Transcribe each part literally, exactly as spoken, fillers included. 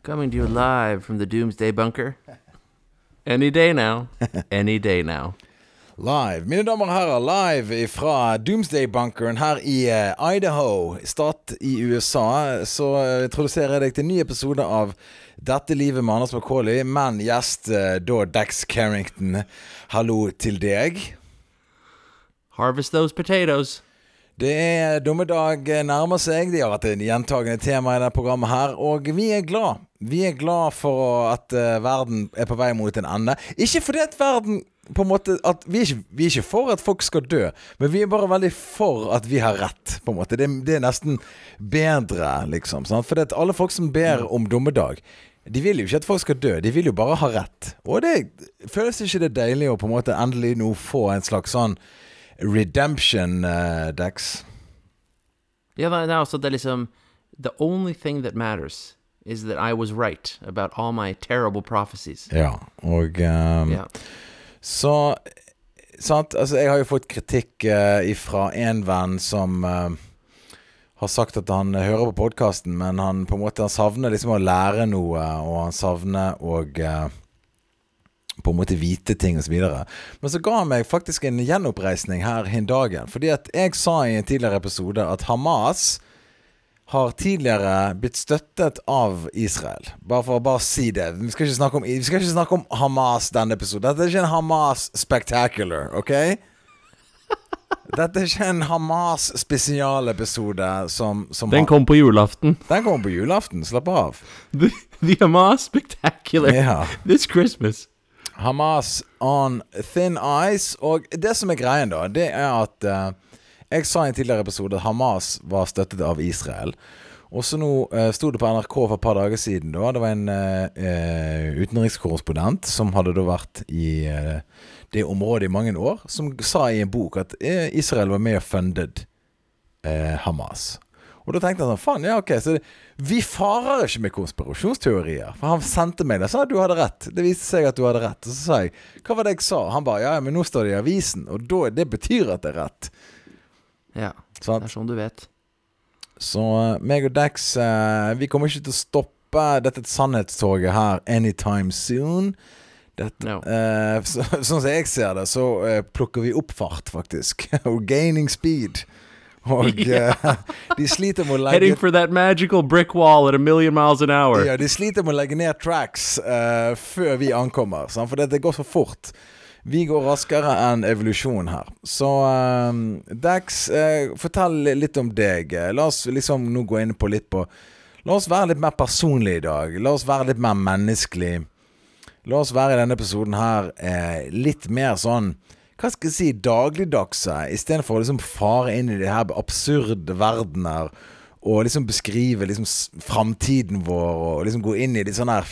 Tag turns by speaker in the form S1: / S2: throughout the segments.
S1: Coming to you live from the Doomsday Bunker. Any day now. Any day now.
S2: Live, mine damer og herrer, live fra Doomsday-bunkeren her i uh, Idaho, stat i U S A. Så uh, introduserer jeg deg til en ny episode av Dette livet med Anders McCauley, men gjest uh, da Dax Carrington. Hallo til deg.
S1: Harvest those potatoes.
S2: Det er dommedag nærmer seg. De har vært en gjentagende tema i dette programmet her, og vi er glad. Vi er glad for at uh, verden er på vei mot en ende. Ikke fordi at verden på en måte at vi er, ikke, vi er ikke for at folk skal dø, men vi er bare veldig for at vi har rett, på en måte. Det, det er nesten bedre, liksom. Sant? For det at alle folk som ber om dommedag, de vil jo ikke at folk skal dø, de vil jo bare ha rett. Og det føles ikke det deilig å på en måte endelig nå få en slags sånn redemption, uh, Dax?
S1: Ja, det er også det liksom the only thing that matters is that I was right about all my terrible prophecies.
S2: Ja, og um,
S1: ja.
S2: Så, sant, altså jeg har jo fått kritikk uh, ifra en venn som uh, har sagt at han hører på podcasten, men han på en måte han savner liksom å lære noe, og han savner å uh, på en måte vite ting og så videre. Men så ga han meg faktisk en gjenoppreisning her hin dagen, fordi at jeg sa i en tidligere episode at Hamas har tidligere blitt støttet av Israel. Bare for å bare si det. Vi skal ikke snakke om, vi skal ikke snakke om Hamas denne episoden. Dette er ikke en Hamas spectacular, ok? Dette er ikke en Hamas spesialepisode som, som
S1: Den kom på julaften.
S2: Den kom på julaften, slapp av.
S1: The, the Hamas spectacular
S2: Ja.
S1: this Christmas.
S2: Hamas on thin ice. Og det som er greien da, det er at uh, jeg sa i en tidligere episode at Hamas var støttet av Israel. Og så nå uh, stod det på N R K for et par dager siden da. Det var en uh, utenrikskorrespondent som hadde da vært i uh, det området i mange år, som sa i en bok at uh, Israel var med og funded uh, Hamas. Og da tenkte jeg sånn, faen, ja ok, så det, vi farer ikke med konspirasjonsteorier. For han sendte meg det, sa at du hadde rett. Det viste seg at du hadde rett. Og så sa jeg, hva var det jeg sa? Han bare, ja, men nå står det i avisen, og da, det betyr at det er rett.
S1: Ja,
S2: sånn.
S1: Det er sånn du vet.
S2: Så uh, meg og Dax, uh, vi kommer ikke til å stoppe dette sannhetstoget her anytime soon. Dette,
S1: No.
S2: uh, så, sånn som jeg ser det, så uh, plukker vi opp fart faktisk. Og gaining speed. Og uh, de sliter med å legge...
S1: Heading for that magical brick wall at a million miles an hour.
S2: Ja, de sliter med å legge ned tracks uh, før vi ankommer, sant? For det går så fort. Vi går raskere enn evolusjon her. Så um, Dax, uh, fortell litt om deg. La oss liksom nå gå inn på litt på... La oss være litt mer personlig i dag. La oss være litt mer menneskelig. La oss være i denne episoden her uh, litt mer sånn, hva skal jeg si, dagligdagse, i stedet for å liksom fare inn i det her absurde verdener, og liksom beskrive liksom fremtiden vår, og liksom gå inn i det sånn her...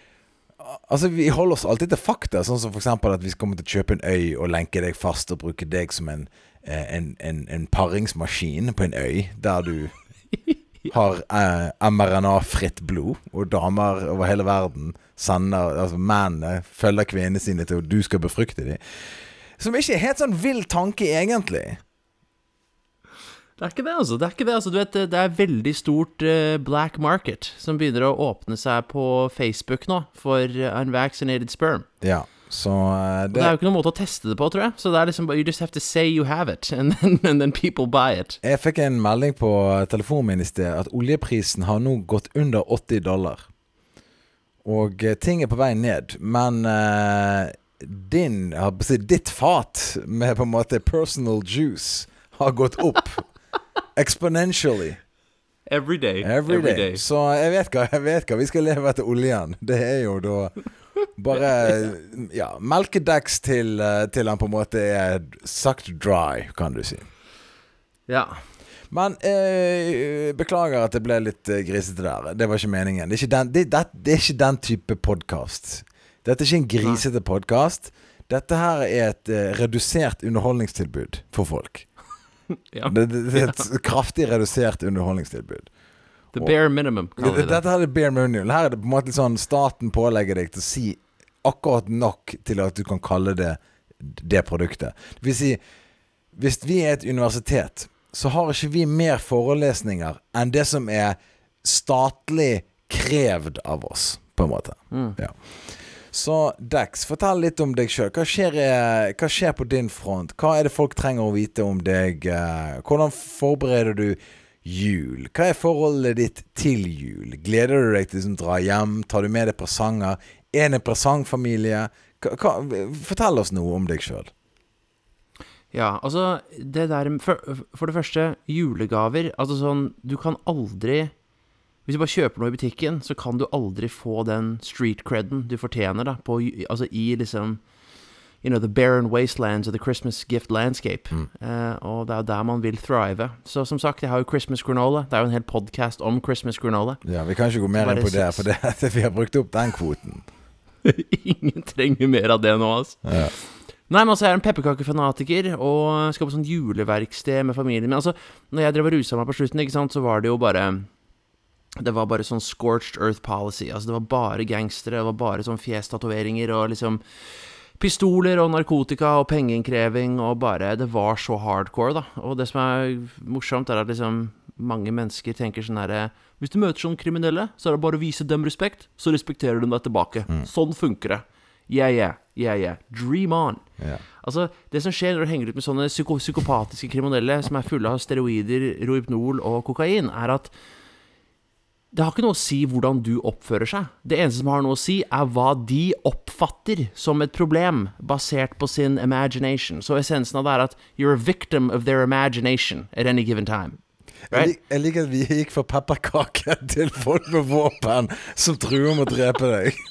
S2: Altså, vi holder oss alltid til fakta, sånn som for eksempel at vi kommer til å kjøpe en øy og lenke deg fast og bruke deg som en, en, en, en paringsmaskin på en øy, der du har eh, M R N A-fritt blod, og damer over hele verden sender, altså mennene følger kvinnene sine til at du skal befrukte dem. Som ikke er helt sånn vill tanke egentlig.
S1: Det er ikke det, altså. Det er ikke det, altså. Du vet, det er veldig stort uh, black market som begynner å åpne seg på Facebook nå for uh, unvaccinated sperm.
S2: Ja, så uh, det...
S1: det er jo ikke noen måte å teste det på, tror jeg. Så det er liksom, you just have to say you have it, and then, and then people buy it.
S2: Jeg fikk en melding på telefonen min i sted at oljeprisen har nå gått under åtti dollar. Og uh, ting er på vei ned, men... Uh, din, jeg har på å si, ditt fat med på en måte personal juice har gått opp exponentially
S1: every day,
S2: every,
S1: every
S2: day.
S1: day.
S2: Så jeg vet hva, jeg vet hva vi skal leve etter oljen. Det er jo da bare ja, melkedex til, til han på en måte er sucked dry, kan du si.
S1: Ja.
S2: Men eh, beklager at det ble litt eh, grisete der. Det var ikke meningen. Det er ikke den, det, det, det er ikke den type podcast. Dette er ikke en grisete podcast. Dette her er et uh, redusert underholdningstilbud for folk.
S1: Ja.
S2: Det, det, det er et ja. kraftig redusert underholdningstilbud.
S1: The bare minimum, kaller
S2: det. Dette her er bare minimum. Her er det på en måte sånn, staten pålegger deg til å si akkurat nok til at du kan kalle det det produktet. Det vil si, hvis vi er et universitet, så har ikke vi mer forelesninger enn det som er statlig krevd av oss, på en måte.
S1: Mm.
S2: Ja. Så Dax, fortell litt om deg selv. Hva skjer, hva skjer på din front? Hva er det folk trenger å vite om deg? Hvordan forbereder du jul? Hva er forholdet ditt til jul? Gleder du deg til å dra hjem? Tar du med deg presanger? Er det en presangfamilie? Hva, hva, fortell oss noe om deg selv.
S1: Ja, altså, det der, for, for det første, julegaver, altså sånn, du kan aldri... Hvis du bare kjøper noe i butikken, så kan du aldri få den street credden du fortjener da, på, altså i liksom, you know, the barren wastelands of the Christmas gift landscape. Mm. Uh, og det er jo der man vil thrive. Så som sagt, jeg har jo Christmas granola. Det er jo en hel podcast om Christmas granola.
S2: Ja, vi kan ikke gå mer inn på det, for det, vi har brukt opp den kvoten.
S1: Ingen trenger mer av det nå, altså.
S2: Ja.
S1: Nei, men altså, jeg er en pepperkakefanatiker, og skal på sånn juleverksted med familien. Men altså, når jeg drev og ruset meg på slutten, ikke sant, så var det jo bare... Det var bare sånn scorched earth policy. Altså det var bare gangstere, det var bare sånn fjestatoveringer og liksom pistoler og narkotika og pengeinnkreving og bare, det var så hardcore da. Og det som er morsomt er at liksom mange mennesker tenker sånn her, hvis du møter sånne kriminelle, så er det bare å vise dem respekt, så respekterer du deg tilbake. Mm. Sånn funker det. Yeah, yeah, yeah, yeah. Dream on.
S2: Yeah.
S1: Altså, det som skjer når du henger ut med sånne psyko- psykopatiske kriminelle som er fulle av steroider, rohypnol og kokain, er at det har ikke noe å si hvordan du oppfører seg. Det eneste som har noe å si er hva de oppfatter som et problem, basert på sin imagination. Så essensen av det er at you're a victim of their imagination at any given time. Right?
S2: Jeg, jeg liker at vi gikk fra pepperkake til folk med våpen som truer om å drepe deg.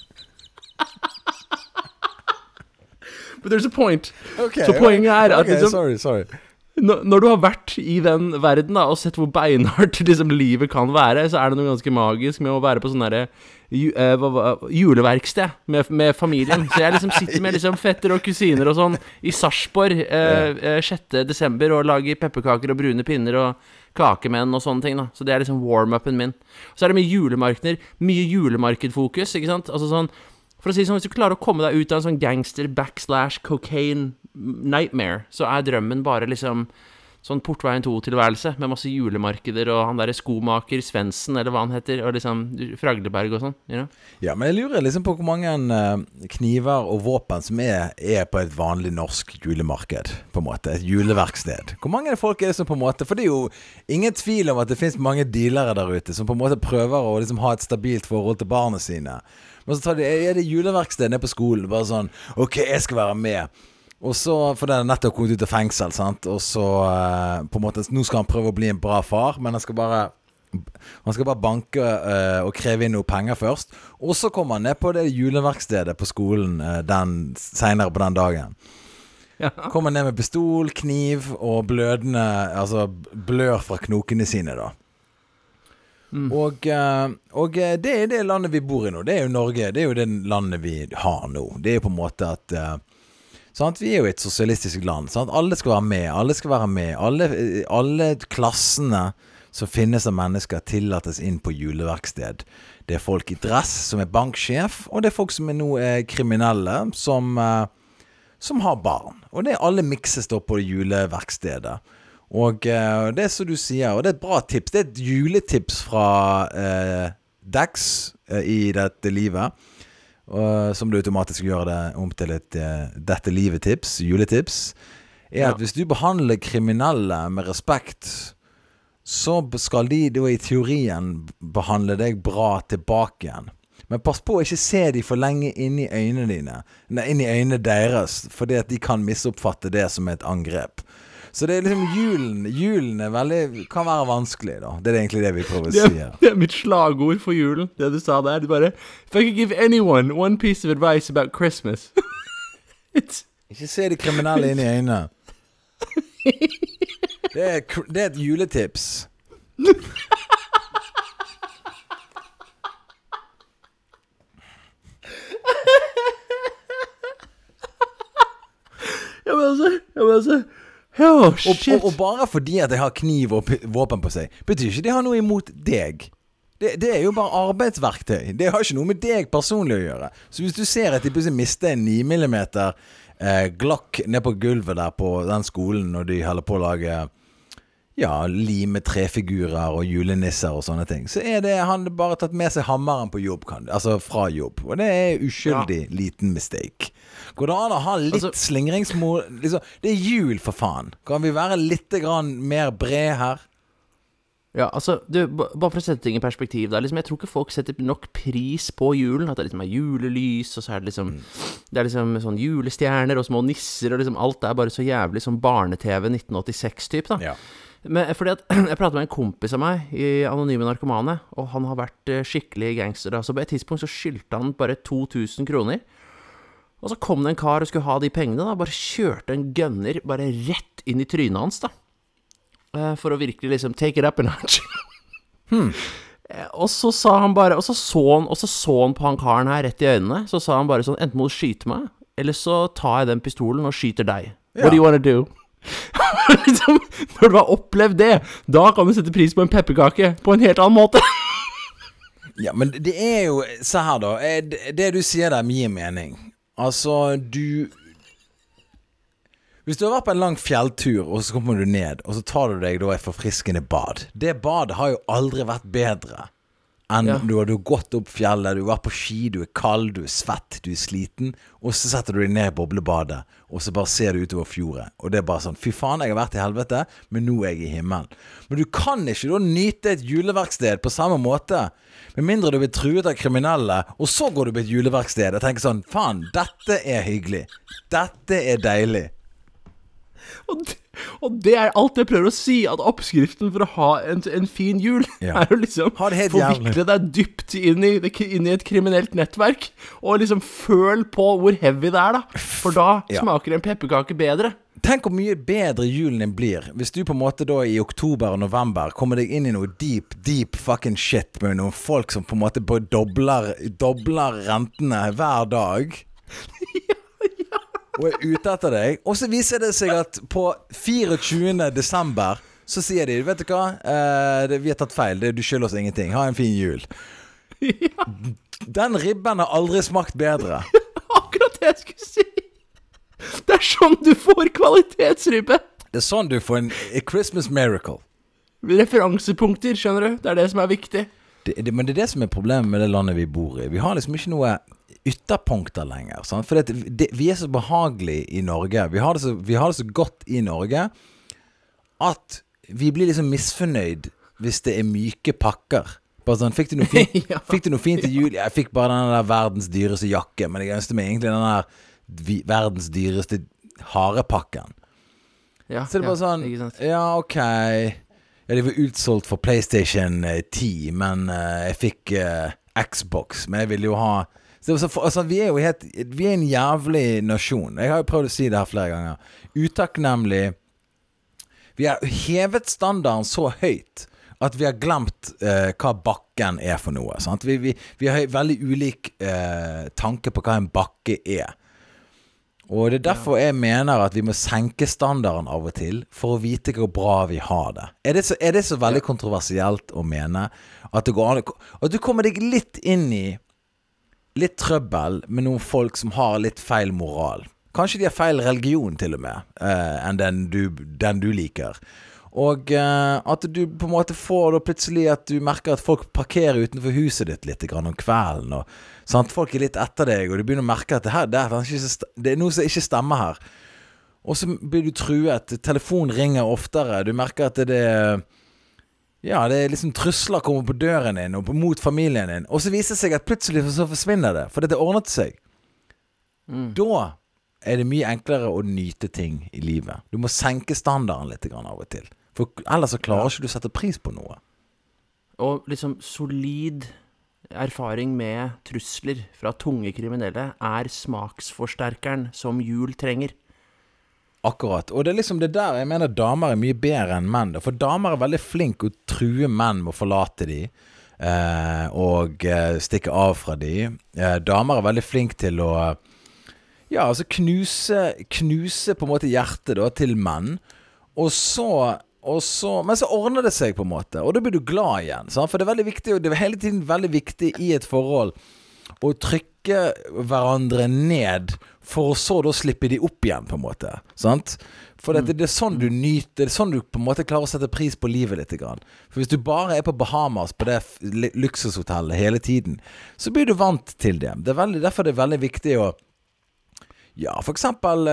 S1: But there's a point.
S2: Okay,
S1: så poenget er at
S2: okay,
S1: liksom,
S2: sorry, sorry.
S1: Når, når du har vært i den verden da, og sett hvor beinhardt liksom, livet kan være, så er det noe ganske magisk med å være på sånn derre ju, uh, juleverksted med, med familien. Så jeg liksom sitter med liksom, fetter og kusiner og sånn i Sarpsborg uh, uh, sjette desember og lager pepperkaker og brune pinner og kakemenn og sånne ting da. Så det er liksom warm-upen min. Så er det mye julemarkeder, mye julemarkedfokus, ikke sant? Altså sånn, for å si sånn, hvis du klarer å komme deg ut av en sånn gangster backslash cocaine nightmare, så er drømmen bare liksom sånn Portveien to-tilværelse med masse julemarkeder og han der skomaker Svensson, eller hva han heter, og liksom Fragleberg og sånn, you know?
S2: Ja, men jeg lurer liksom på hvor mange uh, kniver og våpen som er, er på et vanlig norsk julemarked, på en måte, et juleverksted. Hvor mange folk er det som på en måte, for det er jo ingen tvil om at det finnes mange dealere der ute som på en måte prøver å liksom ha et stabilt forhold til barna sine. Men så tar de, er det juleverksted nede på skolen, bare sånn, ok, jeg skal være med. Og så, for det er nettopp kommet ut av fengsel, sant? Og så, uh, på en måte, nå skal han prøve å bli en bra far, men han skal bare, han skal bare banke uh, og kreve inn noe penger først. Og så kommer han ned på det juleverkstedet på skolen uh, den, senere på den dagen. Ja. Kommer ned med pistol, kniv og blødende, altså blør fra knokene sine da. Mm. Og, uh, og det er det landet vi bor i nå. Det er jo Norge, det er jo det landet vi har nå. Det er jo på en måte at... Uh, Sant? Vi er jo et sosialistisk land, sant? Alle skal være med, alle skal være med, alle, alle klassene som finnes av mennesker tillates inn på juleverksted. Det er folk i dress som er banksjef, og det er folk som er nå er kriminelle som, uh, som har barn. Og det er alle mikses da på juleverkstedet. Og uh, det er som du sier, og det er et bra tips, det er et juletips fra uh, Dax uh, i dette livet. Uh, som du automatisk gjør det om til et uh, dette livet-tips, juletips, er at ja. Hvis du behandler kriminelle med respekt, så skal de da i teorien behandle deg bra tilbake igjen. Men pass på å ikke se de for lenge inn i øynene dine, nei, inn i øynene deres, fordi at de kan misoppfatte det som et angrep. Så det er liksom julen, julen er veldig, kan være vanskelig da. Det er egentlig det vi prøver å si her.
S1: Det er mitt slagord for julen, det du sa der. Det bare, if I could give anyone one piece of advice about Christmas. It's...
S2: Ikke se de kriminelle inn i øynene. Det er, det er et juletips.
S1: Jeg vil altså, jeg vil altså... Oh,
S2: og, og, og bare fordi at jeg har kniv og våpen på seg, betyr ikke det har noe imot deg. Det, det er jo bare arbeidsverktøy. Det har ikke noe med deg personlig å gjøre. Så hvis du ser at de plutselig mister en ni millimeter eh, glokk ned på gulvet der på den skolen når de holder på å lage ja, lime trefigurer og julenisser og sånne ting, så er det han bare tatt med seg hammeren på jobb, kan, altså fra jobb. Og det er uskyldig ja. liten mistake. Går det an å ha litt altså, slingringsmål? Liksom, det er jul, for faen. Kan vi være litt grann mer bred her?
S1: Ja, altså, du, bare for å sette ting i perspektiv da, liksom, jeg tror ikke folk setter nok pris på julen, at det liksom er julelys, og så er det liksom, mm. det er liksom sånn julestjerner og små nisser, og liksom alt er bare så jævlig som barne-tv nitten åttiseks-typ da. Ja. Men fordi at jeg pratet med en kompis av meg i Anonyme Narkomane, og han har vært skikkelig gangster da. Så på et tidspunkt så skyldte han bare to tusen kroner. Og så kom det en kar og skulle ha de pengene da, bare kjørte en gunner bare rett inn i trynet hans da. For å virkelig liksom take it up a notch. hmm. Og så sa han bare, og så så han, og så så han på han karen her rett i øynene, så sa han bare sånn, enten må du skyte meg, eller så tar jeg den pistolen og skyter deg. Ja. What do you wanna do? Liksom, når du har opplevd det, da kan du sette pris på en pepperkake på en helt annen måte.
S2: Ja, men det er jo så her da, det du sier der gir mening. Altså, du hvis du har vært på en lang fjelltur, og så kommer du ned, og så tar du deg da et forfriskende bad. Det badet har jo aldri vært bedre enn ja. du har gått opp fjellet, du har vært på ski, du er kald, du er svett, du er sliten, og så setter du deg ned i boblebadet, og så bare ser du utover fjordet, og det er bare sånn, fy faen, jeg har vært i helvete, men nå er jeg i himmelen. Men du kan ikke da nyte et juleverksted på samme måte, med mindre du blir truet av kriminelle, og så går du på et juleverksted og tenker sånn, faen, dette er hyggelig, dette er deilig.
S1: Og det, og det er alt jeg prøver å si, at oppskriften for å ha en, en fin jul ja. er å liksom forvikle deg dypt inn i, inn i et kriminelt nettverk, og liksom føl på hvor heavy det er da, for da ja. smaker en pepperkake bedre.
S2: Tenk hvor mye bedre julen din blir hvis du på en måte da i oktober og november kommer deg inn i noe deep, deep fucking shit med noen folk som på en måte på dobler, dobler rentene hver dag. Ja. Og er ute etter deg. Og så viser det seg at på tjuefire desember så sier de, vet du hva, eh, det, vi har tatt feil, det, du skylder oss ingenting, ha en fin jul. Ja. Den ribben har aldri smakt bedre.
S1: Akkurat det jeg skulle si. Det er sånn du får kvalitetsribbe.
S2: Det er sånn du får en a Christmas miracle.
S1: Referansepunkter, skjønner du? Det er det som er viktig.
S2: Det, det, men det er det som er problemet med det landet vi bor i. Vi har liksom ikke noe ytterpunkter lenger, sant? For det, det, vi er så behagelige i Norge, vi har, det så, vi har det så godt i Norge at vi blir liksom misfornøyd hvis det er myke pakker. Bare sånn, fikk du noe fint, ja. fikk du noe fint til jul? Jeg fikk bare den der verdens dyreste jakke, men jeg ønsker meg egentlig den der vi, verdens dyreste harepakken.
S1: Ja,
S2: så det er bare
S1: ja,
S2: sånn, ja ok, ja, de var utsolgt for PlayStation ti, men uh, jeg fikk uh, Xbox, men jeg ville jo ha Så, så, altså, vi er jo helt, vi er en jævlig nasjon. Jeg har jo prøvd å si det her flere ganger. Utakknemlig. Vi har hevet standarden så høyt at vi har glemt eh, hva bakken er for noe. Sant? Vi, vi, vi har veldig ulik eh, tanke på hva en bakke er. Og det er derfor jeg mener at vi må senke standarden av og til for å vite hvor bra vi har det. Er det så, er det så veldig kontroversielt å mene at det går an, at du kommer deg litt inn i litt trøbbel med noen folk som har litt feil moral. Kanskje de har feil religion til og med, eh, enn den du, den du liker. Og eh, at du på en måte får da plutselig at du merker at folk parkerer utenfor huset ditt litt grann om kvelden, og sant? Folk er litt etter deg, og du begynner å merke at det, her, det, er, det er noe som ikke stemmer her. Og så blir du truet, telefonen ringer oftere, du merker at det er ja, det er liksom trusler kommer på døren din og mot familien din, og så viser det seg at plutselig så forsvinner det, for det ordnet seg. Mm. Da er det mye enklere å nyte ting i livet. Du må senke standarden litt grann av og til, for ellers så klarer ikke du å sette pris på noe.
S1: Og liksom solid erfaring med trusler fra tunge kriminelle er smaksforsterkeren som jul trenger.
S2: Akkurat, og det er liksom det der jeg mener damer er mye bedre enn menn, for damer er veldig flink å true menn med å forlate de eh, og eh, stikke av fra de. Eh, damer er veldig flink til å ja, altså knuse, knuse på en måte hjertet da, til menn, og så, og så men så ordner det seg på en måte, og da blir du glad igjen, sant? For det er veldig viktig, og det er hele tiden veldig viktig i et forhold å trykke hverandre ned for å så da slippe de opp igjen, på en måte. Sant? For det, det er sånn du nyter, det er sånn du på en måte klarer å sette pris på livet litt grann. For hvis du bare er på Bahamas, på det luksushotellet hele tiden, så blir du vant til det. Det er veldig, derfor er det veldig viktig å, ja, for eksempel,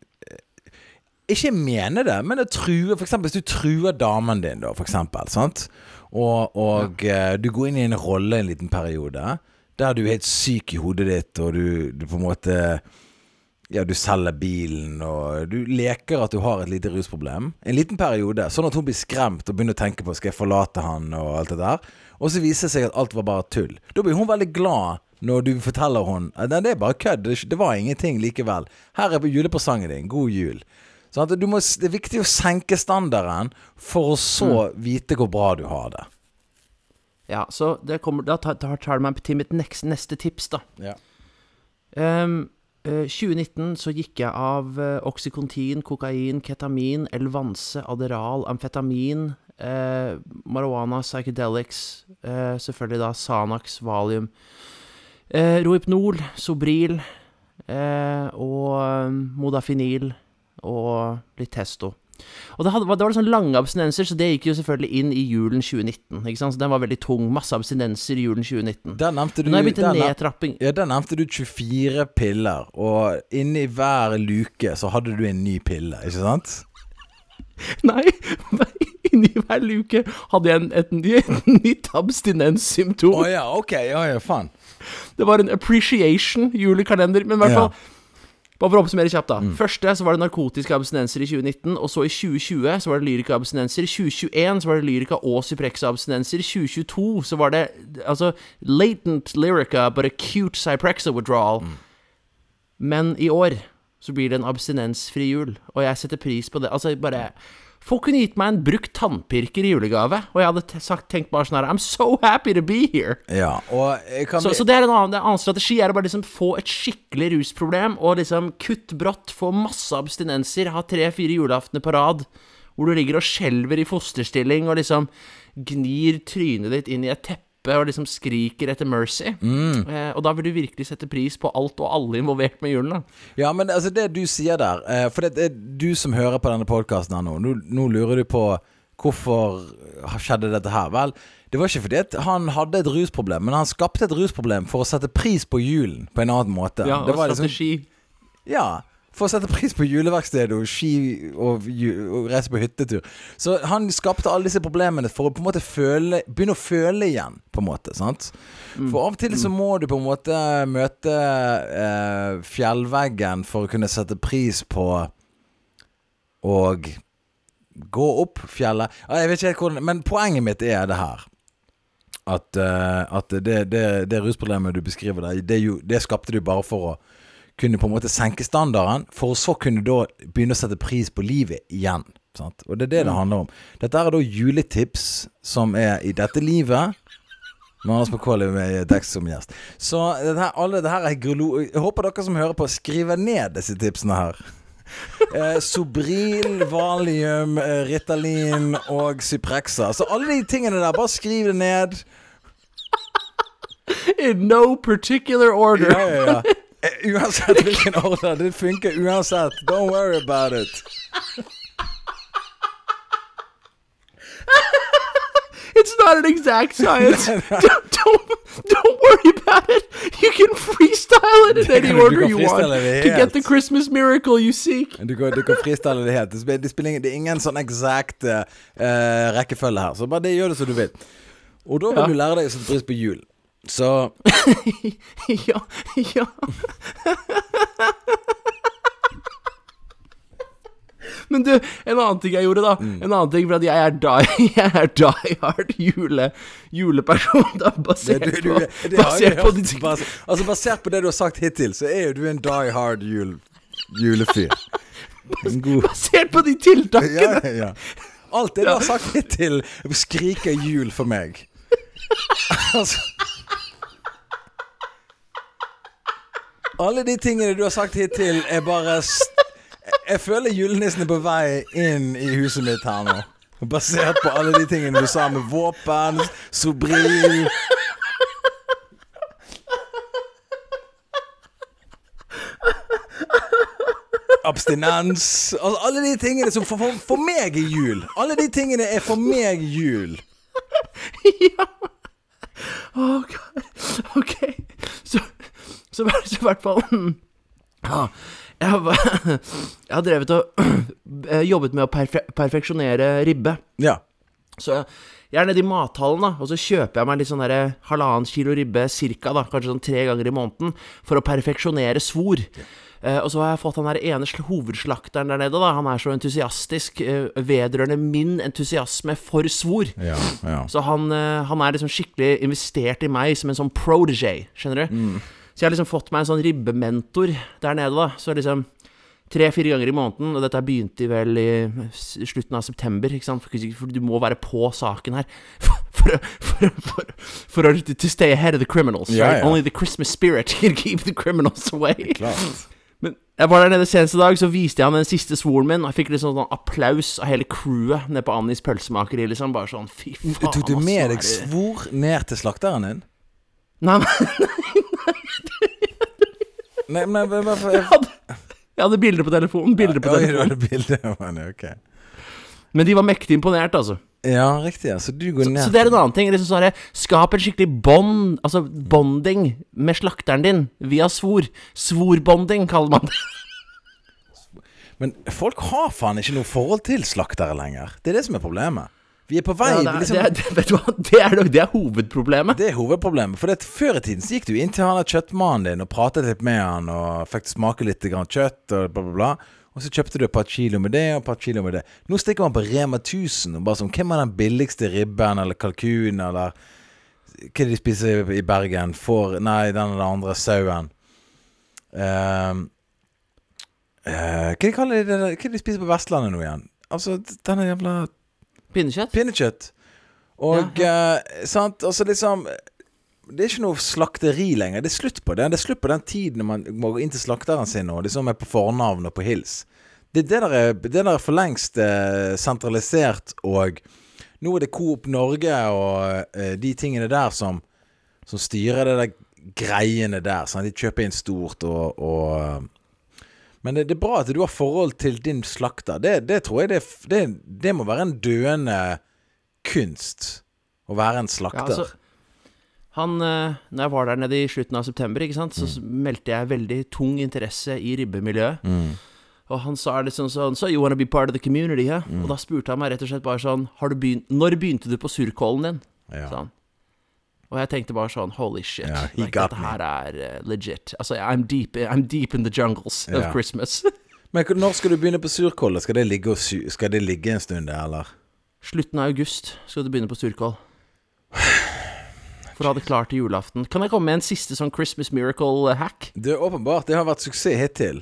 S2: ikke mene det, men å true, for eksempel hvis du truer damen din da, for eksempel, sant? Og, og ja. uh, du går inn i en rolle en liten periode, der du er helt syk i hodet ditt, og du, du på en måte, ja, du selger bilen, og du leker at du har et lite rusproblem. En liten periode, sånn at hun blir skremt og begynner å tenke på, skal jeg forlate han og alt det der? Og så viser det seg at alt var bare tull. Da blir hun veldig glad når du forteller hun, nei, det er bare kødd, det var ingenting likevel. Her er julepresangen din, god jul. Sånn at du må, det er viktig å senke standarden for å så mm. vite hvor bra du har det.
S1: Ja, så det kommer, da tar, tar det meg til mitt neste, neste tips da.
S2: Ja.
S1: Um, uh, tjue nitten så gikk jeg av uh, Oxycontin, kokain, ketamin, Elvanse, Adderall, amfetamin, uh, marijuana, psychedelics, uh, selvfølgelig da Xanax, Valium, uh, Rohypnol, Sobril, uh, og um, Modafinil, og litt testo. Og det, hadde, det var sånn lange abstinenser, så det gikk jo selvfølgelig inn i julen tjue nitten, ikke sant? Så den var veldig tung, masse abstinenser i julen tjue nitten.
S2: Der nevnte du,
S1: Når jeg begynte nedtrapping...
S2: Ja, der nevnte du tjuefire piller, og inni hver luke så hadde du en ny pille, ikke sant?
S1: Nei, inni hver luke hadde jeg en, et, et nytt abstinenssymptom.
S2: Åja, oh, ok, ja, ja, faen.
S1: Det var en appreciation julekalender, men i hvert fall... Ja. Bare for å oppsummere kjapt da. Mm. Første så var det narkotiske abstinenser i tjue nitten, og så i tjue tjue så var det lyrika abstinenser, i tjue tjueen så var det lyrika og Cyprexa abstinenser, i tjue tjueto så var det altså latent lyrica but acute Cyprexa withdrawal. Mm. Men i år så blir det en abstinensfri jul, og jeg setter pris på det. Altså bare folk kunne gitt meg en brukt tannpirker i julegave, og jeg hadde sagt, tenkt bare sånn her, I'm so happy to be here.
S2: Ja, og jeg kan...
S1: Så, så det er en annen, det er en annen strategi, er å bare liksom få et skikkelig rusproblem, og liksom kutt brått, få masse abstinenser, ha tre-fire juleaftene på rad, hvor du ligger og skjelver i fosterstilling, og liksom gnir trynet ditt inn i et teppe, og liksom skriker etter mercy. Mm. Eh, og da vil du virkelig sette pris på alt og alle involvert med julen da.
S2: Ja, men altså det du sier der, eh, for det er du som hører på denne podcasten her nå, nå, nå lurer du på hvorfor skjedde dette her. Vel, det var ikke fordi at han hadde et rusproblem, men han skapte et rusproblem for å sette pris på julen på en annen måte.
S1: Ja,
S2: det
S1: og
S2: var
S1: strategi.
S2: Liksom, ja, for å sette pris på juleverkstedet og ski og, og reise på hyttetur. Så han skapte alle disse problemene for å på en måte føle, begynne å føle igjen, på en måte, sant? Mm. For av og til så må du på en måte møte eh, fjellveggen for å kunne sette pris på og gå opp fjellet. Ja, jeg vet ikke helt hvordan, men poenget mitt er det her. At, uh, at det, det, det rusproblemet du beskriver der, det, det skapte du bare for å kunne på en måte senke standarden, for å så kunne da begynne å sette pris på livet igjen, sant? Og det er det det handler om. Dette er da juletips som er i dette livet, med Anders McCauley med Dex som gjest. Så det her, alle det her er grolo... Jeg håper dere som hører på skriver ned disse tipsene her. eh, Sobril, Valium, eh, Ritalin og Cyprexa. Så alle de tingene der, bare skriv det ned.
S1: In no particular order.
S2: Ja, ja, ja. Uansett hvilken order, det funker uansett. Don't worry about it.
S1: It's not an exact science. don't, don't, don't worry about it. You can freestyle it in any order you want to get the Christmas miracle you seek.
S2: Du kan, du kan freestyle det helt. Det, spiller, det, spiller, det er ingen sånn eksakt uh, rekkefølge her. Så bare det gjør det som du vil. Og da vil ja. du lære deg å sette pris på jul. Så
S1: ja, ja. Men du, en annen ting jeg gjorde da mm. En annen ting, for at jeg er die, jeg er die hard jule, juleperson da, basert
S2: det, du, du,
S1: på
S2: det
S1: basert på, de,
S2: bas, Altså basert på det du har sagt hittil, så er jo du en die hard jul, julefyr.
S1: Bas, basert på de tiltakene.
S2: Ja, ja. Alt det du har sagt hittil skriker jul for meg. Altså alle de tingene du har sagt hittil er bare jeg føler julenissen er på vei inn i huset mitt her nå, basert på alle de tingene du sa med våpen, Sobril. abstinens. Altså, alle de tingene som for, for, for meg er jul. Alle de tingene er for meg jul.
S1: Ja. Ok. Ok. Så, så, så i hvert fall ja, jeg, har, jeg har drevet og jobbet med å perfe, perfeksjonere ribbe.
S2: Ja. Så
S1: jeg er nede i mathallen da, og så kjøper jeg meg litt sånn der halvannen kilo ribbe cirka da, kanskje sånn tre ganger i måneden, for å perfeksjonere svor. Uh, og så har jeg fått den der ene hovedslakteren der nede da, han er så entusiastisk, uh, vedrørende min entusiasme for svor.
S2: Ja, ja.
S1: Så han, uh, han er liksom skikkelig investert i meg som en sånn protégé, skjønner du? Mm. Så jeg har liksom fått meg en sånn ribbementor der nede da, så liksom tre-fire ganger i måneden, og dette begynte vel i slutten av september, ikke sant? For, for du må være på saken her, for, for, for, for, for å, to stay ahead of the criminals,
S2: ja,
S1: right?
S2: Ja.
S1: Only the Christmas spirit can keep the criminals away.
S2: Klart.
S1: Men jeg var der nede seneste dag, så viste jeg han den siste svoren min, og jeg fikk litt sånn applaus av hele crewet nede på Annis pølsemakeri, liksom, bare sånn, fy faen.
S2: Tok du med deg svor ned til slakteren din?
S1: Nei, nei,
S2: nei, nei, men hvorfor?
S1: Jeg hadde... Jeg hadde bilder på telefonen, bilder på telefonen.
S2: Ja, du hadde bilder, man, ok.
S1: Men de var mektig imponert, altså.
S2: Ja, riktig, ja. Så du går ned.
S1: Så, så det er en annen ting, liksom sånn her, skap en skikkelig bond, altså bonding med slakteren din, via svor. Svorbonding, kaller man det.
S2: Men folk har faen ikke noe forhold til slaktere lenger. Det er det som er problemet. Vi er på vei,
S1: ja, det, er,
S2: liksom...
S1: det, er, vet du hva, det er, det er hovedproblemet.
S2: Det er hovedproblemet, for det, før i tiden så gikk du inn til han der kjøttmannen din og pratet litt med han, og fikk smake litt grann kjøtt, og bla bla bla, og så kjøpte du et par kilo med det, og et par kilo med det. Nå stikker man på Rema tusen, og bare sånn, hvem er den billigste ribben, eller kalkun, eller hva er det de spiser i Bergen? For, nei, den eller andre sauen. Uh, uh, hva er det de kaller det, hva er det de spiser på Vestlandet nå igjen? Altså, denne jævla...
S1: Pinnekjøtt?
S2: Pinnekjøtt. Og, ja, ja. Uh, sant, altså liksom, det er ikke noe slakteri lenger, det er slutt på det. Det er slutt på den tiden når man må gå inn til slakteren sin, og liksom er på fornavn og på hils. Det, det, der, er, det der er for lengst uh, sentralisert, og nå er det Coop Norge og uh, de tingene der som, som styrer det der greiene der, sant? De kjøper inn stort, og... og uh, men det, det er bra at du har forhold til din slakter. Det, det tror jeg det, det, det må være en døende kunst å være en slakter.
S1: Ja, altså, han, når jeg var der nede i slutten av september, ikke sant, så mm. meldte jeg veldig tung interesse i ribbemiljøet. Mm. Og han sa liksom sånn, so you wanna be part of the community, ja? Mm. Og da spurte han meg rett og slett bare sånn, har du begynt, når begynte du på surkålen din?
S2: Ja.
S1: Sånn. Og jeg tenkte bare sånn, holy shit,
S2: yeah,
S1: like, dette her er uh, legit. Altså, I'm deep, I'm deep in the jungles of yeah. Christmas.
S2: Men når skal du begynne på surkål? Skal det ligge, og skal det ligge en stund der, eller?
S1: Slutten av august skal du begynne på surkål. For å ha det klart til julaften. Kan jeg komme med en siste sånn Christmas miracle hack?
S2: Det er åpenbart, det har vært suksess hittil.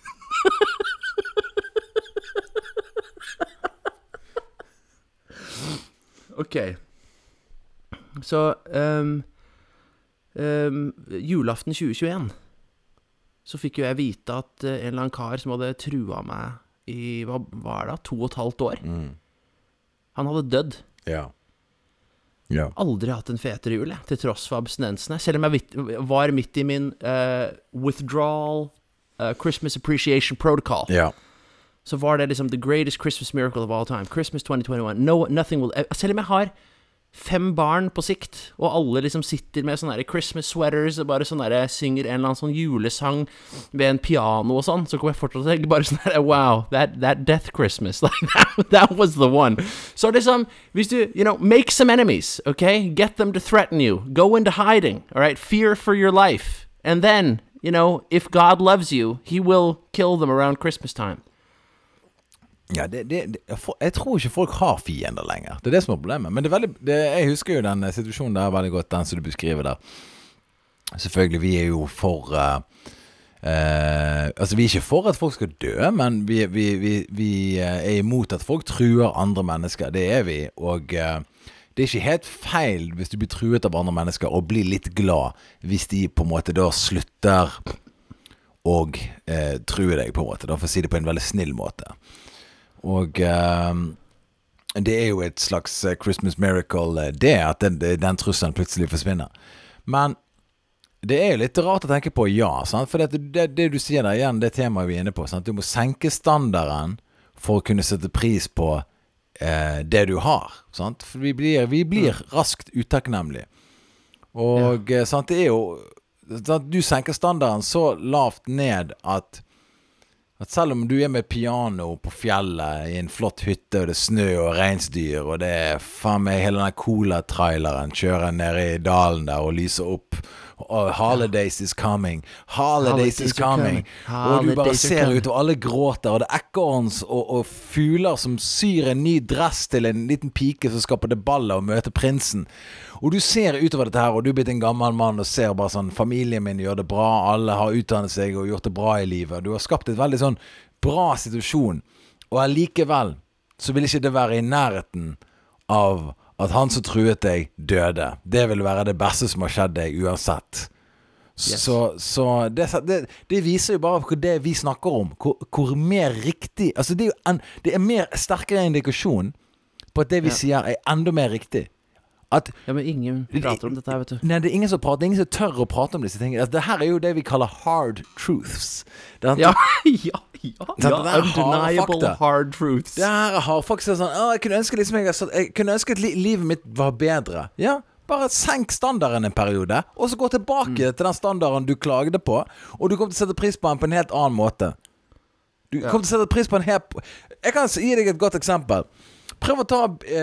S1: Ok. Så um, um, julaften tjue tjueen så fikk jo jeg vite at uh, en eller annen kar som hadde trua meg i, hva var det, to og et halvt år, mm. han hadde dødd.
S2: Ja. Ja.
S1: Aldri hatt en fetere jul, jeg, til tross for abstinensene. Selv om jeg var midt i min uh, withdrawal uh, Christmas appreciation protocol.
S2: Ja.
S1: Så var det liksom the greatest Christmas miracle of all time. Christmas twenty twenty-one. No, nothing will... Selv om jeg har fem barn på sikt, og alle liksom sitter med sånne der Christmas sweaters og bare sånne der, synger en eller annen sånn julesang ved en piano og sånn, så kommer jeg fortsatt til å bare sånn der, wow, that, that death Christmas, like that, that was the one. Så liksom, hvis du, you know, make some enemies, okay? Get them to threaten you. Go into hiding, all right? Fear for your life. And then, you know, if God loves you, he will kill them around Christmas time.
S2: Ja, det, det, det, jeg tror ikke folk har fiender lenger. Det er det som er problemet. Men det er veldig, det, jeg husker jo den situasjonen der veldig godt, den som du beskriver der. Selvfølgelig, vi er jo for uh, uh, altså vi er ikke for at folk skal dø, men vi, vi, vi, vi er imot at folk truer andre mennesker. Det er vi, og uh, det er ikke helt feil hvis du blir truet av andre mennesker og blir litt glad hvis de på en måte da slutter og uh, truer deg på en måte, da for å si det på en veldig snill måte. Og uh, det er jo et slags Christmas miracle, det at den, den trusselen plutselig forsvinner. Men Det er jo litt rart å tenke på, ja, sant? For det, det, det du sier der igjen, det temaet vi er inne på, sant? Du må senke standarden for å kunne sette pris på eh, det du har, sant? For vi blir, vi blir raskt utakknemlige. Og ja. sant, det er jo sant, du senker standarden så lavt ned at At selv om du er med piano på fjellet I en flott hytte, og det er snø og reinsdyr, og det er faen meg hele den cola-traileren kjører ned I dalen der og lyser opp, og holidays is coming, holidays, holidays is coming, og du bare ser ut, og alle gråter, og det er ekorns og, og fugler som syr en ny dress til en liten pike som skal på det ballet og møte prinsen. Og du ser utover dette her, og du er blitt en gammel mann og ser bare sånn, familien min gjør det bra, alle har utdannet seg og gjort det bra I livet. Du har skapt et veldig sånn bra situasjon, og allikevel så vil ikke det være I nærheten av at han som truet deg døde. Det vil være det beste som har skjedd deg uansett. Yes. Så, så det, det, det viser jo bare hva det vi snakker om, hvor, hvor mer riktig, altså det er jo en, det er mer sterkere indikasjon på at det vi ja. sier er enda mer riktig. At,
S1: ja, men ingen prater om dette her, vet du.
S2: Nei, det er ingen som prater, det er ingen som tør å prate om disse tingene. Altså, det her er jo det vi kaller hard truths. Det er,
S1: ja, ja, ja, ja, undeniable hard truths.
S2: Det her har faktisk sånn, å, jeg kunne ønske liksom, jeg, jeg kunne ønske at li, livet mitt var bedre. Ja, bare senk standarden en periode, og så gå tilbake mm. til den standarden du klagde på, og du kommer til å sette pris på den på en helt annen måte. Du ja. kommer til å sette pris på en helt... Jeg kan gi deg et godt eksempel. Prøv å ta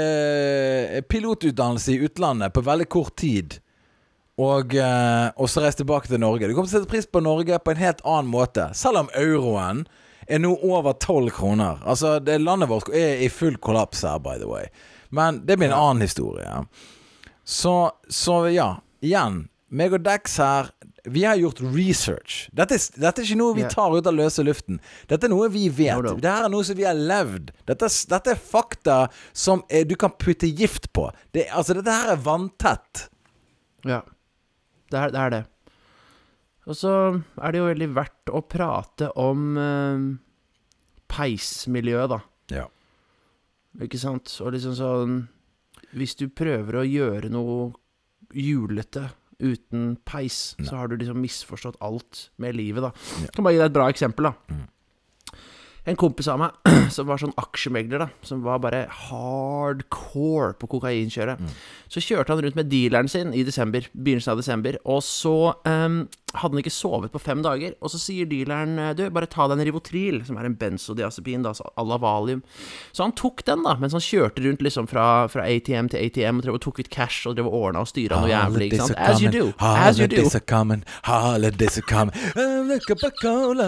S2: eh, pilotutdannelse I utlandet på veldig kort tid og, eh, og så reise tilbake til Norge. Du kommer til å sette pris på Norge på en helt annen måte, selv om euroen er nå over tolv kroner. Altså, det landet vårt er I full kollaps her, by the way. Men det blir en annen historie. Så, så ja, igjen, meg og Dex her, vi har gjort research. Dette er, dette er ikke noe vi tar ut av løse luften. Dette er noe vi vet. No, no. Dette er noe som vi har levd. Dette, dette er fakta som er, du kan putte gift på. Det, altså, dette her er vanntett.
S1: Ja, det er det. Er det. Og så er det jo veldig verdt å prate om eh, peismiljøet, da.
S2: Ja.
S1: Ikke sant? Og liksom sånn, hvis du prøver å gjøre noe julete uten peis, Nei. Så har du liksom misforstått alt med livet da. Ja. Jeg kan bare gi deg et bra eksempel da. Mm. En kompis av meg, som var sånn aksjemegler da, som var bare hardcore på kokainkjøret. Mm. Så kjørte han rundt med dealeren sin I desember, begynnelsen av desember, og så um, hadde han ikke sovet på fem dager, og så sier dealeren, du, bare ta deg en Rivotril, som er en benzodiazepin, da, à la Valium. Så han tok den da, mens han kjørte rundt liksom fra, fra A T M til A T M, og drev og tok ut cash, og drev og ordnet og styret noe jævlig, ikke sant? As you do, as you do.
S2: Holidays are coming, holidays are coming, look up a cola.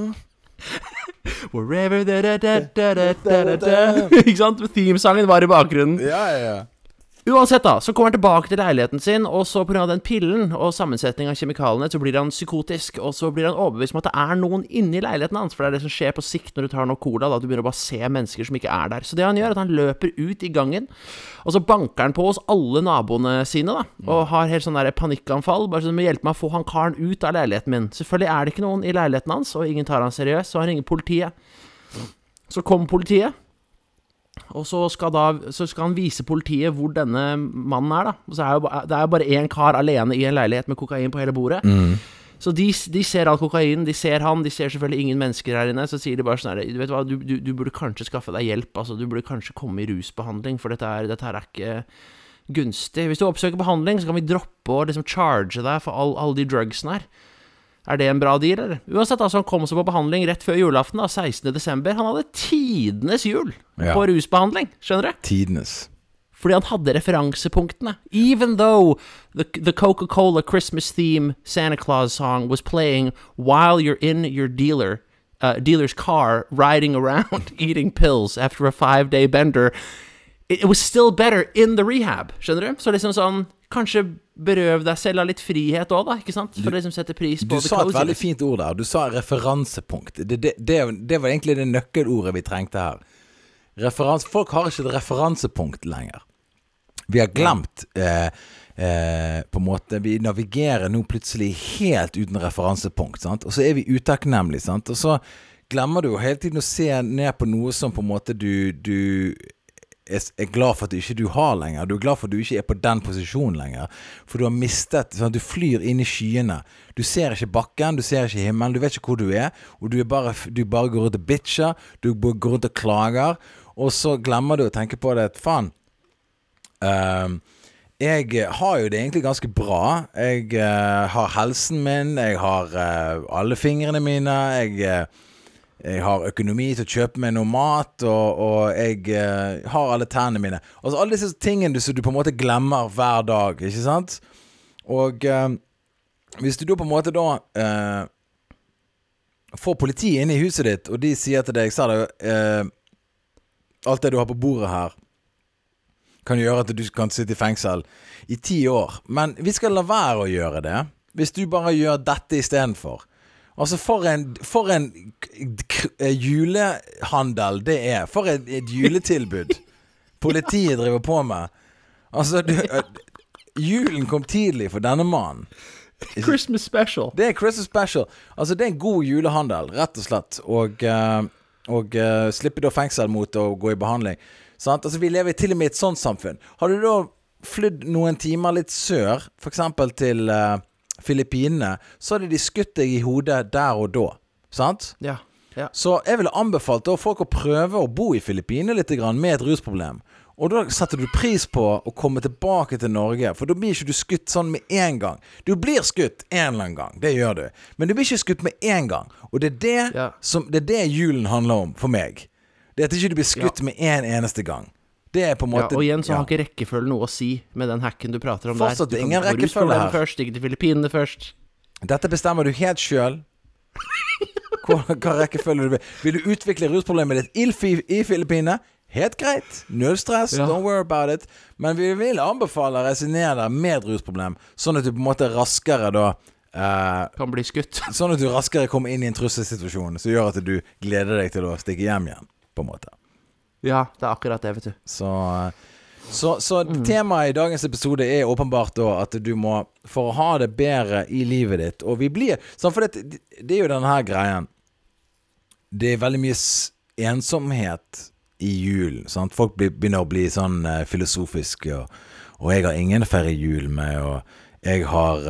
S1: Wherever da da da da da da da. Ikke sant? Themesangen var I bakgrunnen.
S2: Ja, ja, ja.
S1: Uansett da, så kommer han tilbake til leiligheten sin, og så på grunn av den pillen og sammensetning av kjemikalene, så blir han psykotisk, og så blir han overbevist om at det er noen inne I leiligheten hans, for det er det som skjer på sikt når du tar noe cola, da du begynner å bare se mennesker som ikke er der. Så det han gjør, er at han løper ut I gangen, og så banker han på hos alle naboene sine da, og har helt sånn der panikkanfall, bare så de må hjelpe meg å få han karen ut av leiligheten min. Selvfølgelig er det ikke noen I leiligheten hans, og ingen tar han seriøst, så han ringer politiet. Så kommer politiet, og så skal, da, så skal han vise politiet hvor denne mannen er da. Og så er jo, det er jo bare en kar alene I en leilighet med kokain på hele bordet. Mm. Så de, de ser all kokain, de ser han, de ser selvfølgelig ingen mennesker her inne. Så sier de bare sånn her, du vet hva, du, du, du burde kanskje skaffe deg hjelp. Altså, du burde kanskje komme I rusbehandling, for dette, er, dette her er ikke gunstig. Hvis du oppsøker behandling, så kan vi droppe og liksom charge deg for all, alle de drugsene her. Er det en bra deal, eller? Uansett, altså, han kom seg på behandling rett før julaften, da, sekstende desember. Han hadde tidenes jul ja. På rusbehandling, skjønner du?
S2: Tidenes.
S1: Fordi han hadde referansepunktene. Even though the, the Coca-Cola Christmas theme Santa Claus song was playing while you're in your dealer, uh, dealer's car, riding around, eating pills after a five-day bender, it, it was still better in the rehab, skjønner du? Så liksom sånn, kanskje berøv deg selv av litt frihet også da, ikke sant? For det som setter pris på
S2: Du sa et veldig fint ord der, du sa referansepunkt. Det, det, det, det var egentlig det nøkkelordet vi trengte her. Referans, folk har ikke et referansepunkt lenger. Vi har glemt eh, eh, på en måte, vi navigerer nå plutselig helt uten referansepunkt, sant? Og så er vi utakknemlige, sant? Og så glemmer du jo hele tiden å se ned på noe som på en måte du, du er, er glad for at du ikke du har lenger. Du er glad for at du ikke er på den posisjonen lenger. For du har mistet, sånn at du flyr inn i skyene. Du ser ikke bakken, du ser ikke himmelen, du vet ikke hvor du er. Og du, er bare, du bare går rundt og bitcher, du går rundt og klager. Og så glemmer du å tenke på det, faen. Uh, jeg har jo det egentlig ganske bra. Jeg uh, har helsen min, jeg har uh, alle fingrene mine, jeg... Uh, Jeg har økonomi til å kjøpe meg noe mat, og, og jeg uh, har alle tennene mine. Altså alle disse tingene du, du på en måte glemmer hver dag, ikke sant? Og uh, hvis du da på en måte da uh, får politiet inn i huset ditt, og de sier til deg, sa det, uh, alt det du har på bordet her, kan gjøre at du kan sitte i fengsel i ti år. Men vi skal la være å gjøre det, hvis du bare gjør dette i stedet for. Altså for en, for en julehandel det er. For et, et juletilbud politiet driver på med. Altså, du, julen kom tidlig for denne mannen.
S1: Christmas special.
S2: Det er Christmas special. Altså, det er en god julehandel, rett og slett. Og, og uh, slipper da fengsel mot å gå i behandling. Sant? Altså, vi lever til og med i et sånt samfunn. Har du da flydd noen timer litt sør, for eksempel til... Uh, Filippinene, så hadde de skutt deg i hodet der og da, sant?
S1: Ja, ja.
S2: Så jeg ville anbefalt da folk å prøve å bo i Filippinene litt grann med et rusproblem. Og da setter du pris på å komme tilbake til Norge, for da blir ikke du skutt sånn med en gang. Du blir skutt en eller annen gang, det gjør du. Men du blir ikke skutt med en gang. Og det er det,
S1: ja.
S2: som, det, er det julen handler om for meg. Det er at ikke du blir skutt ja. med en eneste gang. Det er på en måte...
S1: Ja, og igjen så
S2: ja.
S1: har ikke rekkefølgen noe å si med den hacken du prater om
S2: Fortsatt,
S1: der.
S2: Du ingen rekkefølge her.
S1: Først, ikke til Filippinene først.
S2: Dette bestemmer du helt selv. Hva, hva rekkefølge du vil. Vil du utvikle rusproblemet ditt i, i Filippinene? Helt greit. Null stress, ja. Don't worry about it. Men vi vil anbefale å reise ned der med et rusproblem, sånn at du på en måte raskere da... Uh,
S1: kan bli skutt.
S2: Sånn at du raskere kommer inn i en trusselsituasjon, som gjør at du gleder deg til å stikke hjem igjen, på en måte.
S1: Ja, det er akkurat det, vet du.
S2: Så, så, så mm. temaet i dagens episode er åpenbart da at du må, for å ha det bedre i livet ditt, og vi blir, sånn, for det, det er jo denne her greien, det er veldig mye ensomhet i julen, sant? Folk blir, begynner å bli sånn uh, filosofiske, og, og jeg har ingen ferie jul med, og jeg har,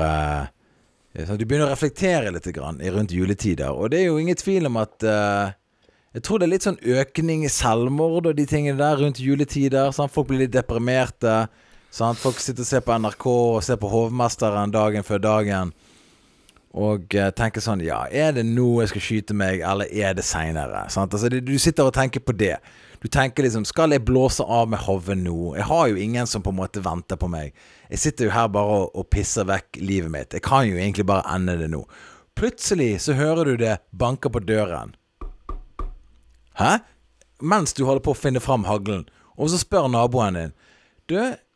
S2: uh, så du begynner å reflektere litt grann rundt juletider, og det er jo ingen tvil om at, uh, jeg tror det er litt sånn økning i selvmord og de tingene der rundt juletider. Sant? Folk blir litt deprimerte. Sant? Folk sitter og ser på N R K og ser på Hovmesteren dagen før dagen. Og uh, tenker sånn, ja, er det nå jeg skal skyte meg, eller er det senere? Sant? Altså, det, du sitter og tenker på det. Du tenker liksom, skal jeg blåse av med hoven nå? Jeg har jo ingen som på en måte venter på meg. Jeg sitter jo her bare og, og pisser vekk livet mitt. Jeg kan jo egentlig bare ende det nå. Plutselig så hører du det banker på døren. Hæ? Mens du holder på å finne frem haglen. Og så spør naboen din, du,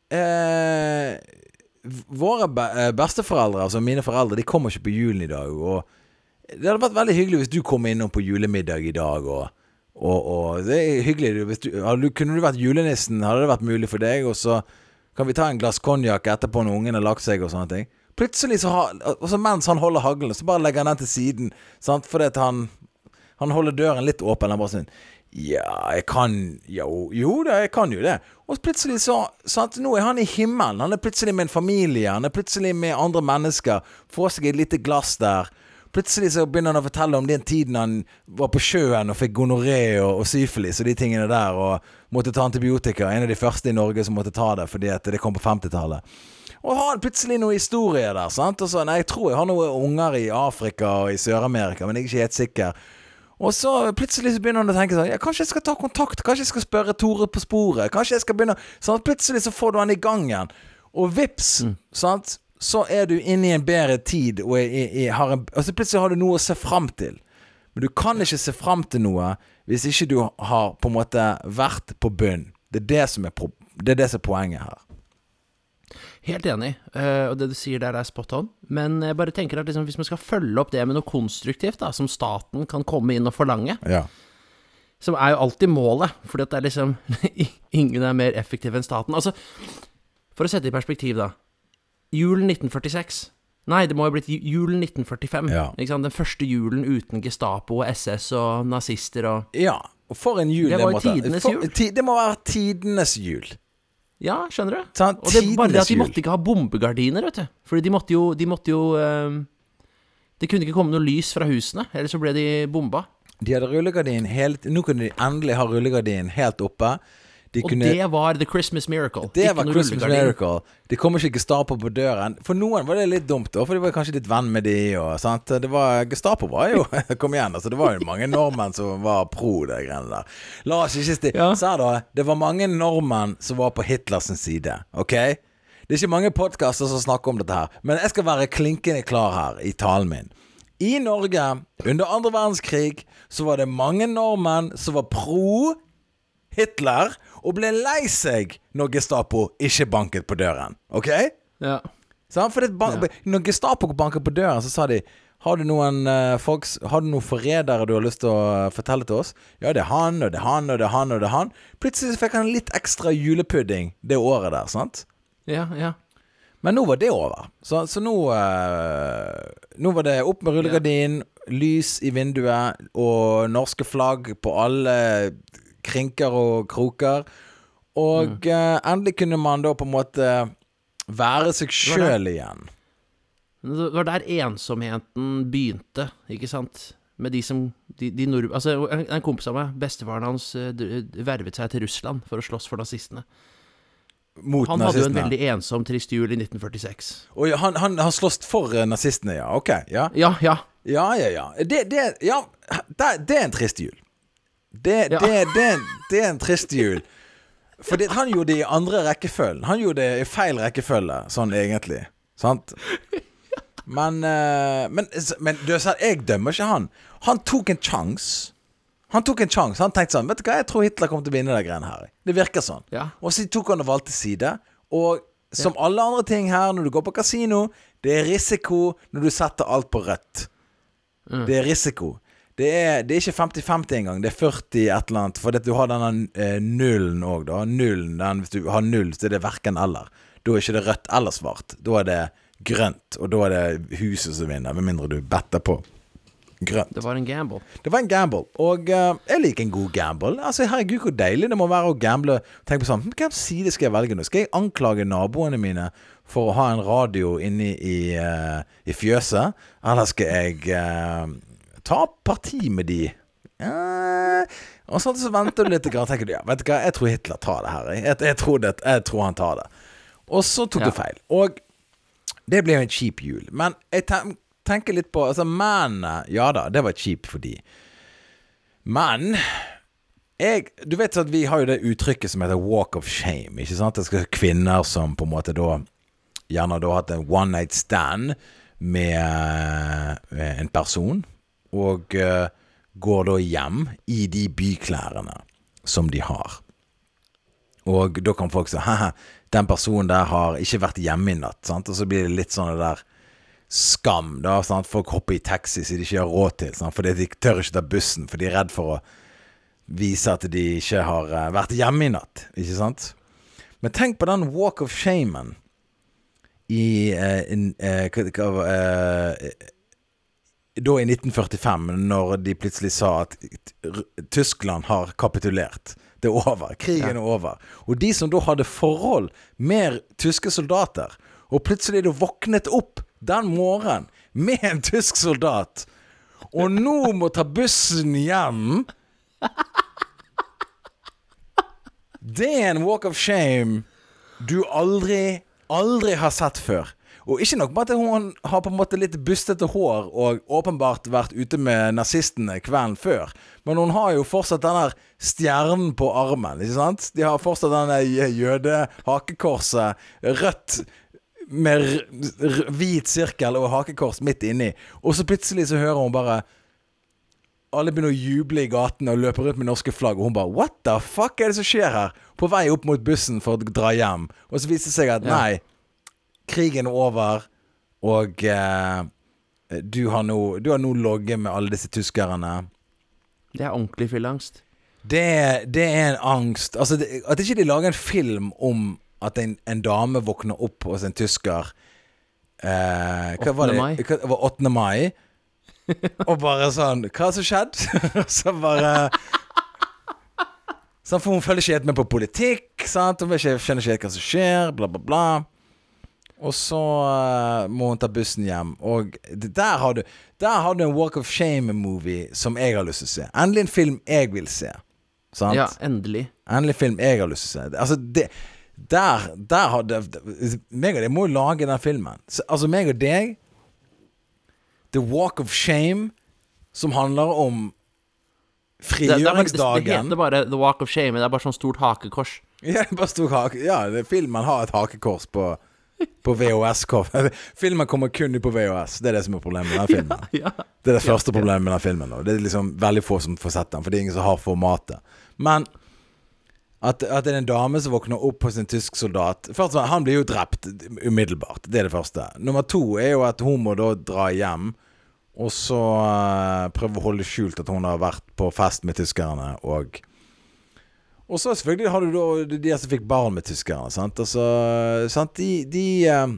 S2: eh, våre be besteforeldre, altså mine foreldre, de kommer ikke på julen i dag, og det hadde vært veldig hyggelig hvis du kom innom på julemiddag i dag, og, og, og det er hyggelig, hvis du, kunne du vært julenissen, hadde det vært mulig for deg, og så kan vi ta en glass konjak etterpå når ungen har lagt seg og sånne ting. Plutselig så har, altså mens han holder haglen, så bare legger han den til siden, sant, fordi at han Han holder døren litt åpen. Han bare sånn, ja, jeg kan, jo, jo da, jeg kan jo det. Og plutselig så, sant, nå er han i himmelen. Han er plutselig med en familie. Han er plutselig med andre mennesker. Får seg et lite glass der. Plutselig så begynner han å fortelle om den tiden han var på sjøen og fikk gonoré og, og syfilis og de tingene der, og måtte ta antibiotika. En av de første i Norge som måtte ta det, fordi at det kom på femtitallet. Og har plutselig noen historier der, sant? Og så, nei, jeg tror jeg har noen unger i Afrika og i Sør-Amerika, men jeg er ikke helt sikker. Og så plutselig så begynner han å tenke sånn, ja, kanskje jeg skal ta kontakt, kanskje jeg skal spørre Tore på sporet, kanskje jeg skal begynne, sånn at plutselig så får du han i gang igjen. Og vips, mm. sant, så er du inne i en bedre tid, og, jeg, jeg, jeg har en, og så plutselig har du noe å se frem til. Men du kan ikke se frem til noe hvis ikke du har på en måte vært på bunn. Det er det som er, det er, det som er poenget her.
S1: Helt enig, uh, og det du sier der er spot on, men jeg bare tenker at liksom, hvis man skal følge opp det med noe konstruktivt da, som staten kan komme inn og forlange,
S2: ja.
S1: Som er jo alltid målet, fordi at det er liksom, ingen er mer effektiv enn staten. Altså, for å sette i perspektiv da, julen nitten førtiseks, nei, det må jo ha blitt julen nitten førtifem, ja. Ikke sant? Den første julen uten Gestapo og S S og nazister og...
S2: Ja, Og for en jul
S1: Det var jo
S2: måtte-
S1: tidenes
S2: for,
S1: jul.
S2: Ti, det må være tidenes jul.
S1: Ja, skjønner du?
S2: Sant?
S1: Og det bare det at de
S2: Tidenes
S1: måtte ikke ha bombegardiner, vet du. Fordi de måtte jo, de måtte jo eh, Det kunne ikke komme noe lys fra husene, ellers så ble de bomba.
S2: De hadde rullegardin helt Nå kunne de endelig ha rullegardin helt oppe. De
S1: Og
S2: kunne,
S1: det var The Christmas Miracle.
S2: det
S1: Ikke
S2: var
S1: noe
S2: Christmas
S1: rullegardin.
S2: Miracle. De kommer ikke Gestapo på døren. For noen var det litt dumt, da, for de var kanskje litt venn med de. Og, sant? Det var, Gestapo var jo Kom igjen, altså. Det var jo mange nordmenn som var pro det greiene der. La oss ikke sti...
S1: Ja.
S2: Så da, det var mange nordmenn som var på Hitlers side. Ok? Det er ikke mange podcaster som snakker om dette her. Men jeg skal være klinkende klar her i talen min. I Norge, under andre verdenskrig, så var det mange nordmenn som var pro Hitler, og ble lei seg når Gestapo ikke banket på døren. Ok?
S1: Ja.
S2: Så for det, ban-
S1: Ja.
S2: Når Gestapo banket på døren, så sa de: Har du noen uh, folks, Har du noen forrædere du har lyst til å uh, fortelle til oss? Ja, det er han, og det er han, og det er han, og det er han. Plutselig så fikk han litt ekstra julepudding det året der, sant?
S1: Ja, ja.
S2: Men nå var det over. Så, så nå uh, Nå var det opp med rullegardin, lys i vinduet og norske flagg på alle krinker og kroker. Og
S1: Mm.
S2: uh, endelig kunne man da på en måte være seg sjøl igjen.
S1: Det var der ensomheten begynte, ikke sant? Med de som de, de nord... Altså, en, en kompis av meg, bestefaren hans, eh, d- vervet seg til Russland for å slåss for nazistene.
S2: Mot
S1: Han hadde jo en
S2: nazistene.
S1: veldig ensom, trist jul i nitten førtiseks.
S2: Og ja, han, han har slåss for uh, nazistene, ja. Ok, ja.
S1: Ja, ja.
S2: Ja, ja, ja. Det, det, ja, det, det er en trist jul. Det,
S1: Ja.
S2: det, det, det er en trist jul. Fordi han gjorde det i andre rekkefølgen. Han gjorde det i feil rekkefølge, sånn egentlig. Sant? Men, eh, men, men du sa, jeg dømmer ikke han. Han tok en sjanse. Han tok en sjanse. Han tenkte sånn: Vet du hva, jeg tror Hitler kommer til å vinne det greiene her. Det virker sånn.
S1: Ja.
S2: Og så tok han og valgte side. Og som alle andre ting her, når du går på kasino, det er risiko når du setter alt på rødt. Det er risiko. Det er, det er ikke femti femti engang. Det er førti et eller annet. For at du har denne eh, nullen òg, da. Nullen, den, hvis du har null, så er det verken eller. Da er ikke det rødt eller svart. Da er det grønt. Og da er det huset som vinner, med mindre du better på grønt.
S1: Det var en gamble.
S2: Det var en gamble. Og eh, jeg liker en god gamble. Altså, herregud, hvor deilig det må være å gamble. Tenk på sånn: Hvilken side skal jeg velge nå? Skal jeg anklage naboene mine for å ha en radio inne i, eh, i fjøset? Eller skal jeg eh, ta parti med de? Eh, og sånn så venter du litt og tenker du: Ja, vet du hva, jeg tror Hitler tar det her. Jeg, jeg, jeg, tror, det, jeg tror han tar det. Og så tok
S1: Ja.
S2: du feil. Og det ble jo en kjip jul. Men jeg ten- tenker litt på Altså, mennene, ja da, det var kjipt for de. Men jeg, du vet at vi har jo det uttrykket som heter walk of shame. Ikke sant? Det skal kvinner som på en måte da gjerne da hatt en one night stand med, med en person, og uh, går da hjem i de byklærne som de har. Og da kan folk si: Haha, den personen der har ikke vært hjemme i natt. Sant? Og så blir det litt sånn det der skam, da. Sant? Folk hopper i taxi så de ikke har råd til, sant? Fordi de tør ikke ta bussen, for de er redd for å vise at de ikke har uh, vært hjemme i natt. Ikke sant? Men tenk på den walk of shamen i uh, in, uh, hva, hva, uh, da i nitten førtifem, når de plutselig sa at Tyskland har kapitulert. Det er over. Krigen er over. Og de som da hadde forhold med tyske soldater, og plutselig da våknet opp den morgenen med en tysk soldat, og nå må ta bussen hjem. Det er en walk of shame du aldri, aldri har sett før. Og ikke nok med at hun har på en måte litt bustete hår og åpenbart vært ute med nazistene kvelden før, men hun har jo fortsatt denne stjernen på armen, ikke sant? De har fortsatt denne jøde-hakekorset, rødt med r- r- hvit sirkel og hakekors midt inni. Og så plutselig så hører hun bare alle begynner å juble i gaten og løper rundt med norske flagg, og hun bare: What the fuck er det som skjer her? På vei opp mot bussen for å dra hjem. Og så viser det seg at
S1: Ja.
S2: nei, krigen er over, og eh, du har nå Du har nå logget med alle disse tyskerne.
S1: Det er ordentlig fylleangst.
S2: Det, det er en angst. Altså, det, at ikke de lager en film om at en, en dame våkner opp hos en tysker eh, Hva var det?
S1: åttende mai.
S2: Hva, det var åttende mai. Og bare sånn: Hva har som skjedd? Så bare Så for hun følger ikke helt med på politikk, sant? Hun ikke, skjønner ikke helt hva som skjer, bla bla bla. Og så uh, må hun ta bussen hjem. Og der har du Der har du en Walk of Shame-movie som jeg har lyst til å se. Endelig en film jeg vil se. Sant?
S1: Ja, endelig.
S2: Endelig film jeg har lyst til å se. Altså, det Der, der har det meg og deg må jo lage den filmen. Så, altså, meg og deg The Walk of Shame, som handler om frigjøringsdagen.
S1: Det, det, det heter bare The Walk of Shame, men det er bare sånn stort hakekors.
S2: Ja, bare stor hake. Ja, det, filmen har et hakekors på, på V H S-kår. Filmen kommer kun ut på V H S. Det er det som er problemet med den filmen.
S1: Ja, ja.
S2: Det er det første ja, problemet med den filmen nå. Det er liksom veldig få som får sett den, for det er ingen som har formatet. Men at, at det er en dame som våkner opp hos en tysk soldat. Først, han blir jo drept umiddelbart. Det er det første. Nummer to er jo at hun må da dra hjem, og så uh, prøve å holde skjult at hun har vært på fest med tyskerne. Og, og så selvfølgelig har du da de som fikk barn med tyskerne, sant? Altså, sant? De, de uh,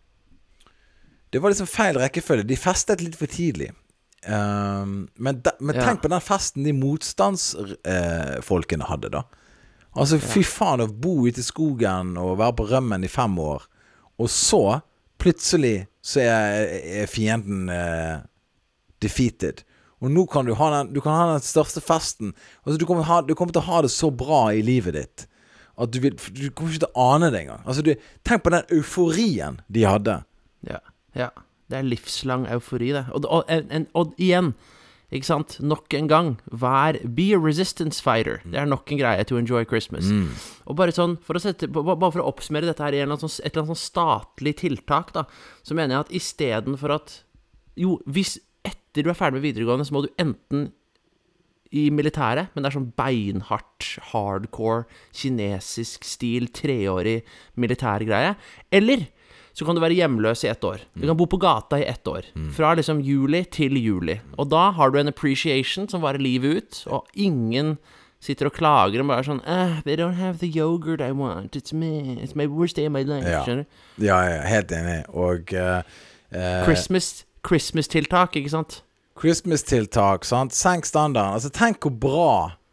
S2: det var liksom feil rekkefølge. De festet litt for tidlig. Um, men, da, men tenk ja. på den festen de motstandsfolkene uh, hadde da. Altså fy faen å bo ute i skogen og være på rømmen i fem år, og så plutselig så er, er fienden uh, defeated. Og nå kan du ha den, du kan ha den største festen. Altså du kommer, ha, du kommer til å ha det så bra i livet ditt at du, vil, du kommer ikke til å ane det engang. Altså du, tenk på den euforien de hadde.
S1: Ja, ja. Det er livslang eufori det. Og, og, og, og, og igjen, ikke sant? Nok en gang, vær, be a resistance fighter. Det er nok en greie to enjoy Christmas. Mm. Og bare sånn, for å sette, bare for å oppsummere dette her i en eller annen sånn, et eller annet sånn statlig tiltak da, så mener jeg at i stedet for at, jo, hvis etter du er ferdig med videregående, så må du enten i militæret, men det er sånn beinhardt, hardcore, kinesisk stil, treårig militærgreie, eller så kan du være hjemløs i ett år. Du kan bo på gata i ett år. Fra liksom juli til juli. Og da har du en appreciation som varer livet ut, og ingen sitter og klager og bare sånn ah, they don't have the yogurt I want. It's me. It's my worst day of my life.
S2: Ja,
S1: skjønner du?
S2: Ja, ja, helt enig. Og uh, uh,
S1: Christmas, Christmas-tiltak, ikke sant?
S2: Christmas-tiltak, sant? Senk standarden. Altså, tenk hvor bra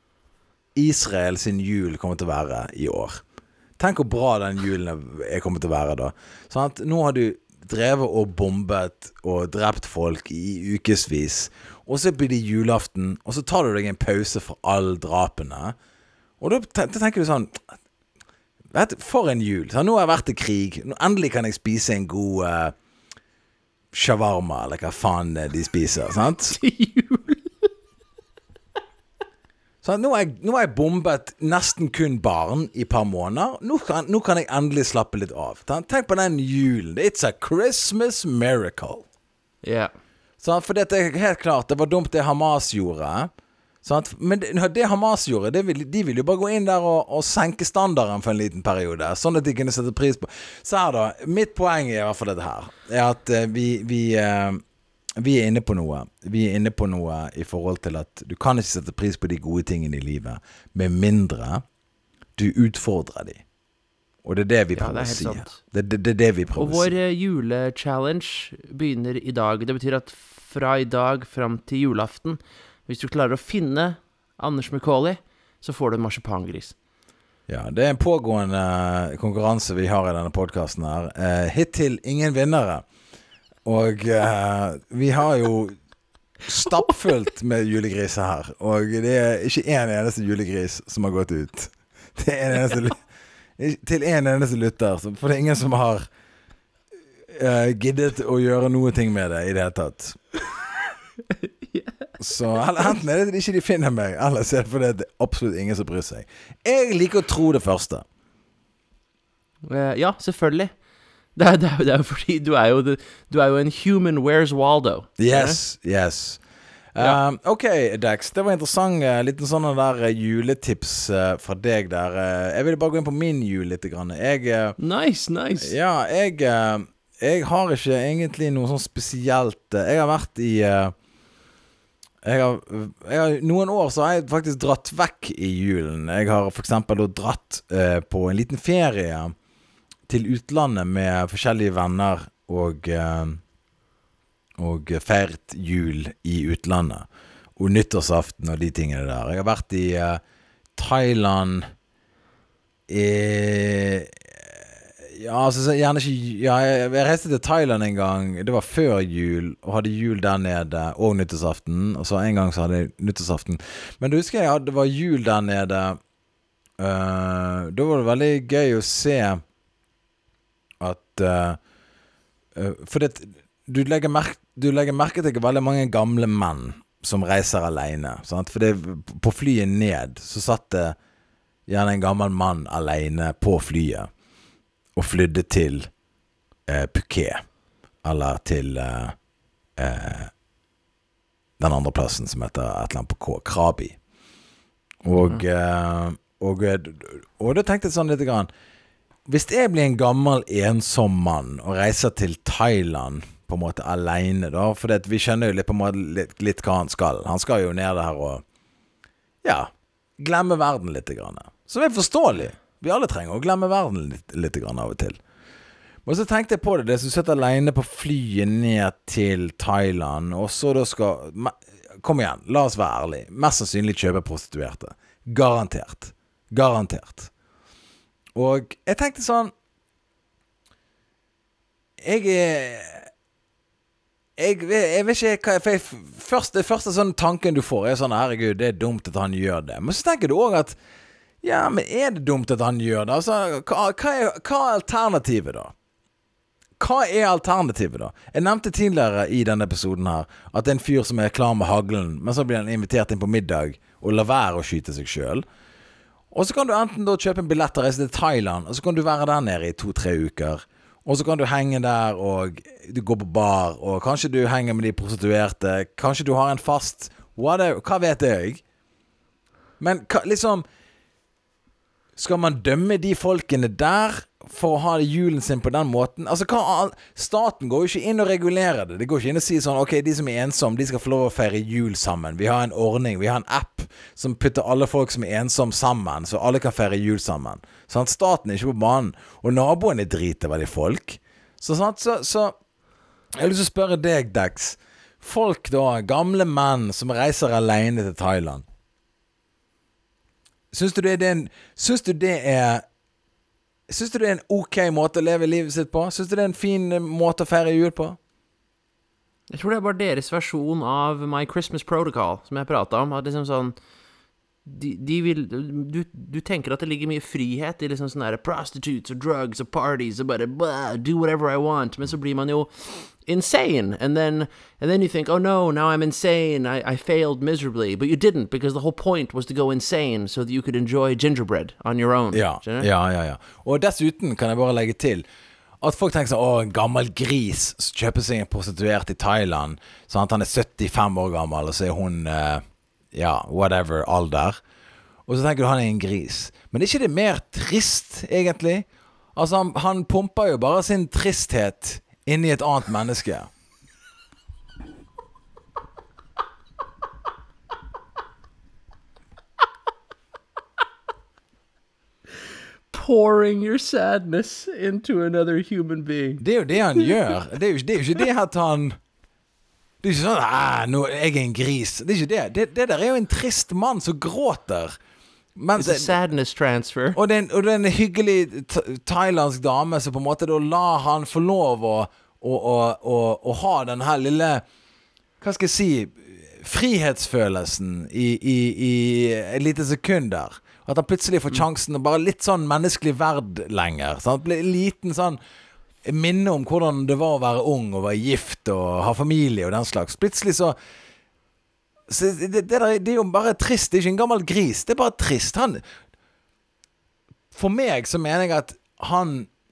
S2: Israel sin jul kommer til å være i år. Tenk hvor bra den julen er kommet til å være da. Sånn at nå har du drevet og bombet og drept folk i ukesvis, og så blir det julaften, og så tar du deg en pause for all drapene, og da, da tenker du sånn, vet du, for en jul. Så nå har jeg vært i krig, nå endelig kan jeg spise en god uh, shawarma, eller hva faen de spiser, sant?
S1: Til jul.
S2: Så nå har jeg, nå jeg bombet nesten kun barn i et par måneder. Nå kan, nå kan jeg endelig slappe litt av. Tenk på den julen. It's a Christmas miracle.
S1: Ja. Yeah.
S2: Så for det er helt klart, det var dumt det Hamas gjorde. Sant? Men det, det Hamas gjorde, det vil, de ville jo bare gå inn der og, og senke standarden for en liten periode, sånn at de kunne sette pris på. Så her da, mitt poeng er i hvert fall dette her, er at uh, vi... vi uh, Vi er inne på noe Vi er inne på noe i forhold til at du kan ikke sette pris på de gode tingene i livet med mindre du utfordrer de. Og det er det vi prøver ja, å si. Det, det, det er det vi prøver å si. Og
S1: vår uh, julechallenge begynner i dag. Det betyr at fra i dag frem til julaften, hvis du klarer å finne Anders McCauley, så får du en marsipangris.
S2: Ja, det er en pågående konkurranse vi har i denne podcasten her. Uh, hittil ingen vinnere. Og uh, vi har jo stappfullt med julegriser her. Og det er ikke en eneste julegris som har gått ut. Det er en eneste, til en eneste lytter. For det er ingen som har uh, giddet å gjøre noe ting med det i det hele tatt. Så enten er det ikke de finner meg, eller så er det fordi det er absolutt ingen som bryr seg. Jeg liker å tro det første.
S1: Uh, ja, selvfølgelig. Det er, det, er, det er jo fordi du er jo, du er jo en human, where's Waldo?
S2: Yes, yes.
S1: Ja.
S2: Um, ok, Dax, det var interessant. Uh, liten sånn der uh, juletips uh, fra deg der. Uh, jeg vil bare gå inn på min jul litt grann. Jeg, uh,
S1: nice, nice.
S2: Ja, jeg, uh, jeg har ikke egentlig noe sånn spesielt. Uh, jeg har vært i... Uh, jeg har, jeg har, noen år så har jeg faktisk dratt vekk i julen. Jeg har for eksempel dratt uh, på en liten ferie til utlandet med forskjellige venner og, uh, og feiret jul i utlandet og nyttårsaften og de tingene der. Jeg har vært i uh, Thailand eh, Ja, altså gjerne ikke Ja, jeg, jeg reiste til Thailand en gang. Det var før jul, og hadde jul der nede, og nyttårsaften. Og så en gang så hadde jeg nyttårsaften. Men du husker jeg hadde, det var jul der nede. Uh, da var det veldig gøy å se at uh, uh, For det, du, legger merke, du legger merke til veldig mange gamle menn som reiser alene, sant? For det, på flyet ned så satt det gjerne en gammel mann alene på flyet og flydde til eh, Phuket, eller til eh, eh, den andre plassen som heter et eller annet på K, Krabi. Og, mm. eh, og, og da tenkte jeg sånn litt grann, hvis jeg blir en gammel ensom mann og reiser til Thailand på en måte alene da, for det, vi kjenner jo litt på en måte litt, litt hva han skal. Han skal jo ned der og ja, glemme verden litt grann. Som er forståelig. Vi alle trenger å glemme verden litt, litt grann av og til. Men så tenkte jeg på det, det som sitter alene på flyet ned til Thailand, og så da skal, kom igjen, la oss være ærlig, mest sannsynlig kjøpe prostituerte. Garantert. Garantert. Og jeg tenkte sånn, jeg er, jeg, jeg vet ikke hva, for jeg, først, det første sånn tanken du får er sånn, herregud, det er dumt at han gjør det. Men så tenker du også at ja, men er det dumt at han gjør det? Altså, hva, hva, er, hva er alternativet da? Hva er alternativet da? Jeg nevnte tidligere i denne episoden her at det er en fyr som er klar med haglen, men så blir han invitert inn på middag og la være å skyte seg selv. Og så kan du enten da kjøpe en billett og reise til Thailand, og så kan du være der nede i to-tre uker. Og så kan du henge der, og du går på bar, og kanskje du henger med de prostituerte, kanskje du har en fast, whatever, hva vet jeg? Men hva, liksom... Skal man dømme de folkene der for å ha julen sin på den måten? Altså, hva, staten går jo ikke inn og regulerer det. Det går ikke inn og sier sånn, ok, de som er ensomme, de skal få lov å feire jul sammen. Vi har en ordning, vi har en app som putter alle folk som er ensomme sammen, så alle kan feire jul sammen. Sånn, staten er ikke på banen, og naboene driter veldig folk. Så, sånn, så, så jeg har lyst til å spørre deg, Dex. Folk da, gamle menn som reiser alene til Thailand. Syns du det er en, syns du det er Syns du det er en ok måte å leve livet sitt på? Syns du det er en fin måte å feire jul på?
S1: Jeg tror det er bare deres versjon av My Christmas Protocol, som jeg pratet om. At liksom sånn de, de vil, du, du tenker at det ligger mye frihet i liksom sånne der prostitutes og drugs og parties og bare blah, do whatever I want. Men så blir man jo insane, and then and then you think, oh no, now I'm insane, I, I failed miserably, but you didn't, because the whole point was to go insane so that you could enjoy gingerbread on your own.
S2: Ja, ja, ja, ja. Og dessuten kan jeg bare legge til at folk tenker sånn, åh, en gammel gris kjøper seg en prostituert i Thailand, sånn at han er syttifem år gammel, og så er hun uh, ja, whatever, alder, og så tenker du han er en gris. Men er ikke det mer trist egentlig? Altså, han, han pumper jo bare sin tristhet inni et annet menneske.
S1: Pouring your sadness into another human being.
S2: Det er jo det han gjør. Det er jo, det er jo ikke det at han... Det er ikke sånn, ah, nå er jeg en gris. Det er ikke det. Det, det der er jo en trist mann som gråter.
S1: Men, It's a sadness transfer.
S2: Og det, og det er en hyggelig thailandsk dame som på en måte da lar han få lov å, å, å, å, å ha den her lille, hva skal jeg si, frihetsfølelsen i, i, i et lite sekund der. At han plutselig får sjansen å bare litt sånn menneskelig verd lenger. Sant? Blir en liten sånn minne om hvordan det var å være ung og være gift og ha familie og den slags. Plutselig så Så det, det, der, det er jo bare trist. Det er ikke en gammel gris. Det er bare trist. Han, for meg så mener jeg at han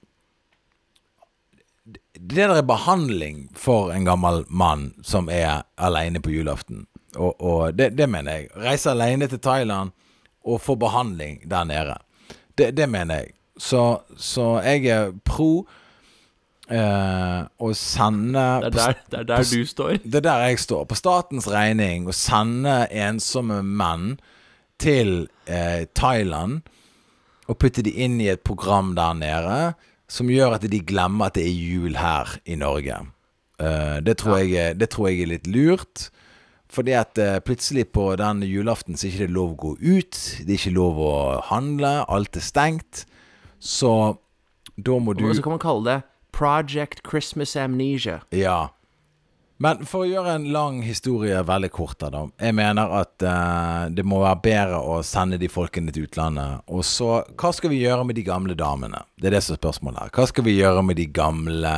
S2: Det der er behandling for en gammel mann som er alene på julaften. Og, og det, det mener jeg. Reise alene til Thailand og få behandling der nede. Det, det mener jeg. Så, så jeg er pro Uh, og sende
S1: det er, der, det er der
S2: på,
S1: du står.
S2: Det er der jeg står. På statens regning å sende ensomme menn til uh, Thailand og putte de inn i et program der nede som gjør at de glemmer at det er jul her i Norge. Uh, det, tror
S1: ja.
S2: jeg, det tror jeg er litt lurt. Fordi at uh, plutselig på den julaften så er ikke det lov å gå ut, det er ikke lov å handle, alt er stengt. Så da må du...
S1: Og så kan man kalle det Project Christmas Amnesia.
S2: Ja. Men for å gjøre en lang historie veldig kort da, jeg mener at uh, det må være bedre å sende de folkene til utlandet. Og så, hva skal vi gjøre med de gamle damene? Det er det som er spørsmålet her. Hva skal vi gjøre med de gamle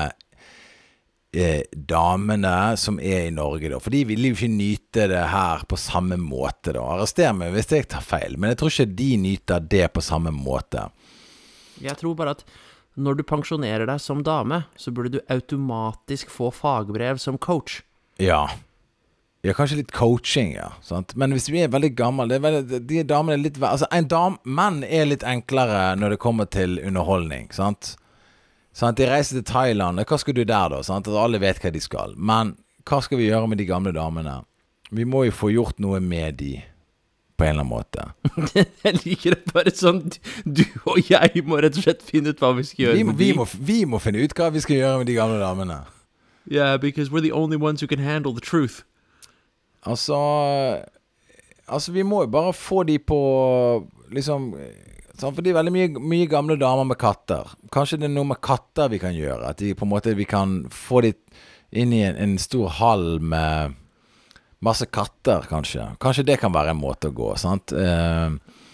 S2: eh, damene som er i Norge da? For de vil jo ikke nyte det her på samme måte da. Arrester meg hvis jeg tar feil, men jeg tror ikke de nyter det på samme måte. Jeg
S1: tror bare at når du pensjonerer deg som dame, så burde du automatisk få fagbrev som coach.
S2: Ja. Ja, kanskje litt coaching, ja. Sant? Men hvis du er veldig gammel, det er veldig, de damene er litt... Altså, en dam, menn er litt enklere når det kommer til underholdning, sant? Sant? De reiser til Thailand, hva skal du der da? Sant? At alle vet hva de skal. Men hva skal vi gjøre med de gamle damene? Vi må jo få gjort noe med de. På en eller annen måte.
S1: Jeg liker det bare sånn. Du og jeg må rett og slett finne ut hva vi skal gjøre
S2: vi må,
S1: med
S2: vi
S1: de.
S2: Må, vi må finne ut hva vi skal gjøre med de gamle damene.
S1: Yeah, because we're the only ones who can handle the truth.
S2: Altså... Altså, vi må jo bare få de på... Liksom... Sånn, for det er veldig mye, mye gamle damer med katter. Kanskje det er noe med katter vi kan gjøre. At de på en måte... Vi kan få de inn i en, en stor hall med... Masse katter, kanskje. Kanskje det kan være en måte å gå, sant? Uh,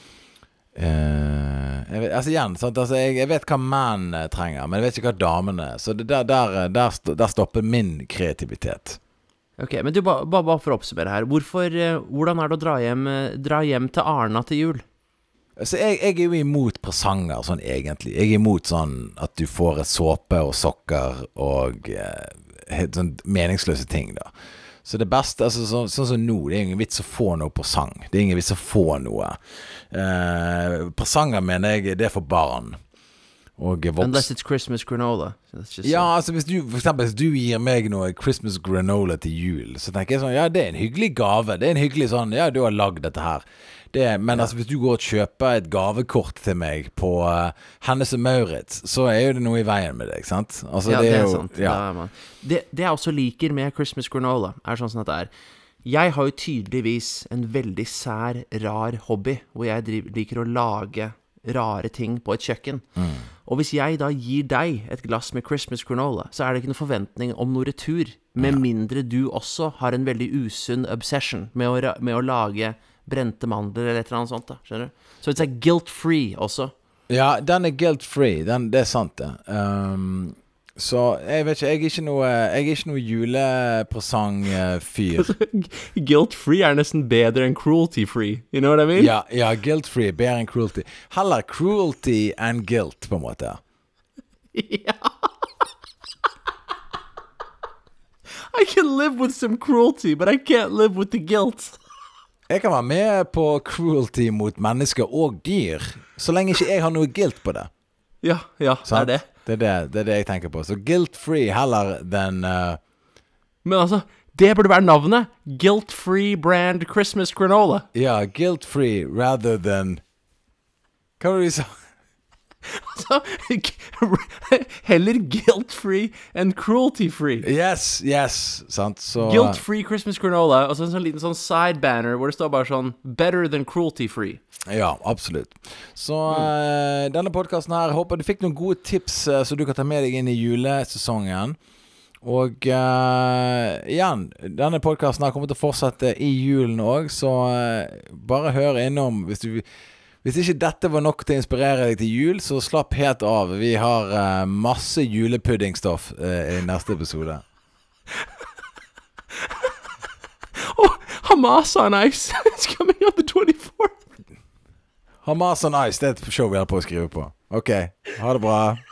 S2: uh, jeg vet, altså igjen, sant? Altså, jeg, jeg vet hva menn trenger, men jeg vet ikke hva damene er. Så det der, der, der, der stopper min kreativitet.
S1: Ok, men du, bare, bare for å oppsummere her. Hvorfor, uh, hvordan er det å dra hjem, uh, dra hjem til Arna til jul?
S2: Altså, jeg, jeg er jo imot presanger, sånn egentlig. Jeg er imot sånn at du får et såpe og sokker og uh, sånn meningsløse ting, da. Så det beste, altså så, sånn som nå, det er ingen vits å få noe presang. Det er ingen vits å få noe. Eh, presanger mener jeg, det er for barn. Og voks...
S1: Unless it's Christmas granola.
S2: Ja, altså hvis du, for eksempel, hvis du gir meg noe Christmas granola til jul, så tenker jeg sånn, ja, det er en hyggelig gave. Det er en hyggelig sånn, ja, du har lagd dette her. Det, men ja. Altså hvis du går og kjøper et gavekort til meg på uh, Hennes og Maurits, så er jo det noe i veien med deg, sant? Altså,
S1: ja,
S2: det er,
S1: det er
S2: jo,
S1: sant.
S2: Ja.
S1: Ja, det, det jeg også liker med Christmas granola, er sånn som dette er. Jeg har jo tydeligvis en veldig sær, rar hobby, hvor jeg driver, liker å lage rare ting på et kjøkken. Mm. Og hvis jeg da gir deg et glass med Christmas granola, så er det ikke noen forventning om noe retur, med ja. mindre du også har en veldig usunn obsession med å, med å lage brente mandler eller et eller annet sånt da, skjønner du? Så det er guilt-free også.
S2: Ja, den er guilt-free, den, det er sant det. Um, så jeg vet ikke, jeg er ikke noe, jeg er ikke noe julepresang-fyr.
S1: Guilt-free er nesten bedre enn cruelty-free, you know what I mean?
S2: Ja, ja guilt-free, bedre enn cruelty. Heller cruelty and guilt, på en måte.
S1: Ja. I can live with some cruelty, but I can't live with the guilt.
S2: Jeg kan være med på cruelty mot mennesker og dyr, så lenge ikke jeg har noe guilt på det.
S1: Ja, ja, det er det.
S2: Det er det, det er det jeg tenker på. Så guilt-free heller than... Uh...
S1: Men altså, det burde være navnet. Guilt-free brand Christmas granola.
S2: Ja, guilt-free rather than... Hva var det du sa?
S1: Altså, heller guilt-free enn cruelty-free.
S2: Yes, yes, sant. Så,
S1: guilt-free Christmas granola, og så en sånn liten sånn side banner hvor det står bare sånn better than cruelty-free.
S2: Ja, absolutt. Så mm. uh, denne podcasten her, håper du fikk noen gode tips uh, så du kan ta med deg inn i julesesongen. Og uh, igjen, denne podcasten her kommer til å fortsette i julen også, så uh, bare hør innom hvis du... Hvis ikke dette var nok til å inspirere deg til jul, så slapp helt av. Vi har uh, masse julepuddingstoff uh, i neste episode.
S1: Oh, Hamas on Ice is coming on the twenty-fourth.
S2: Hamas on Ice, det er et show vi har på å skrive på. Ok, ha det bra.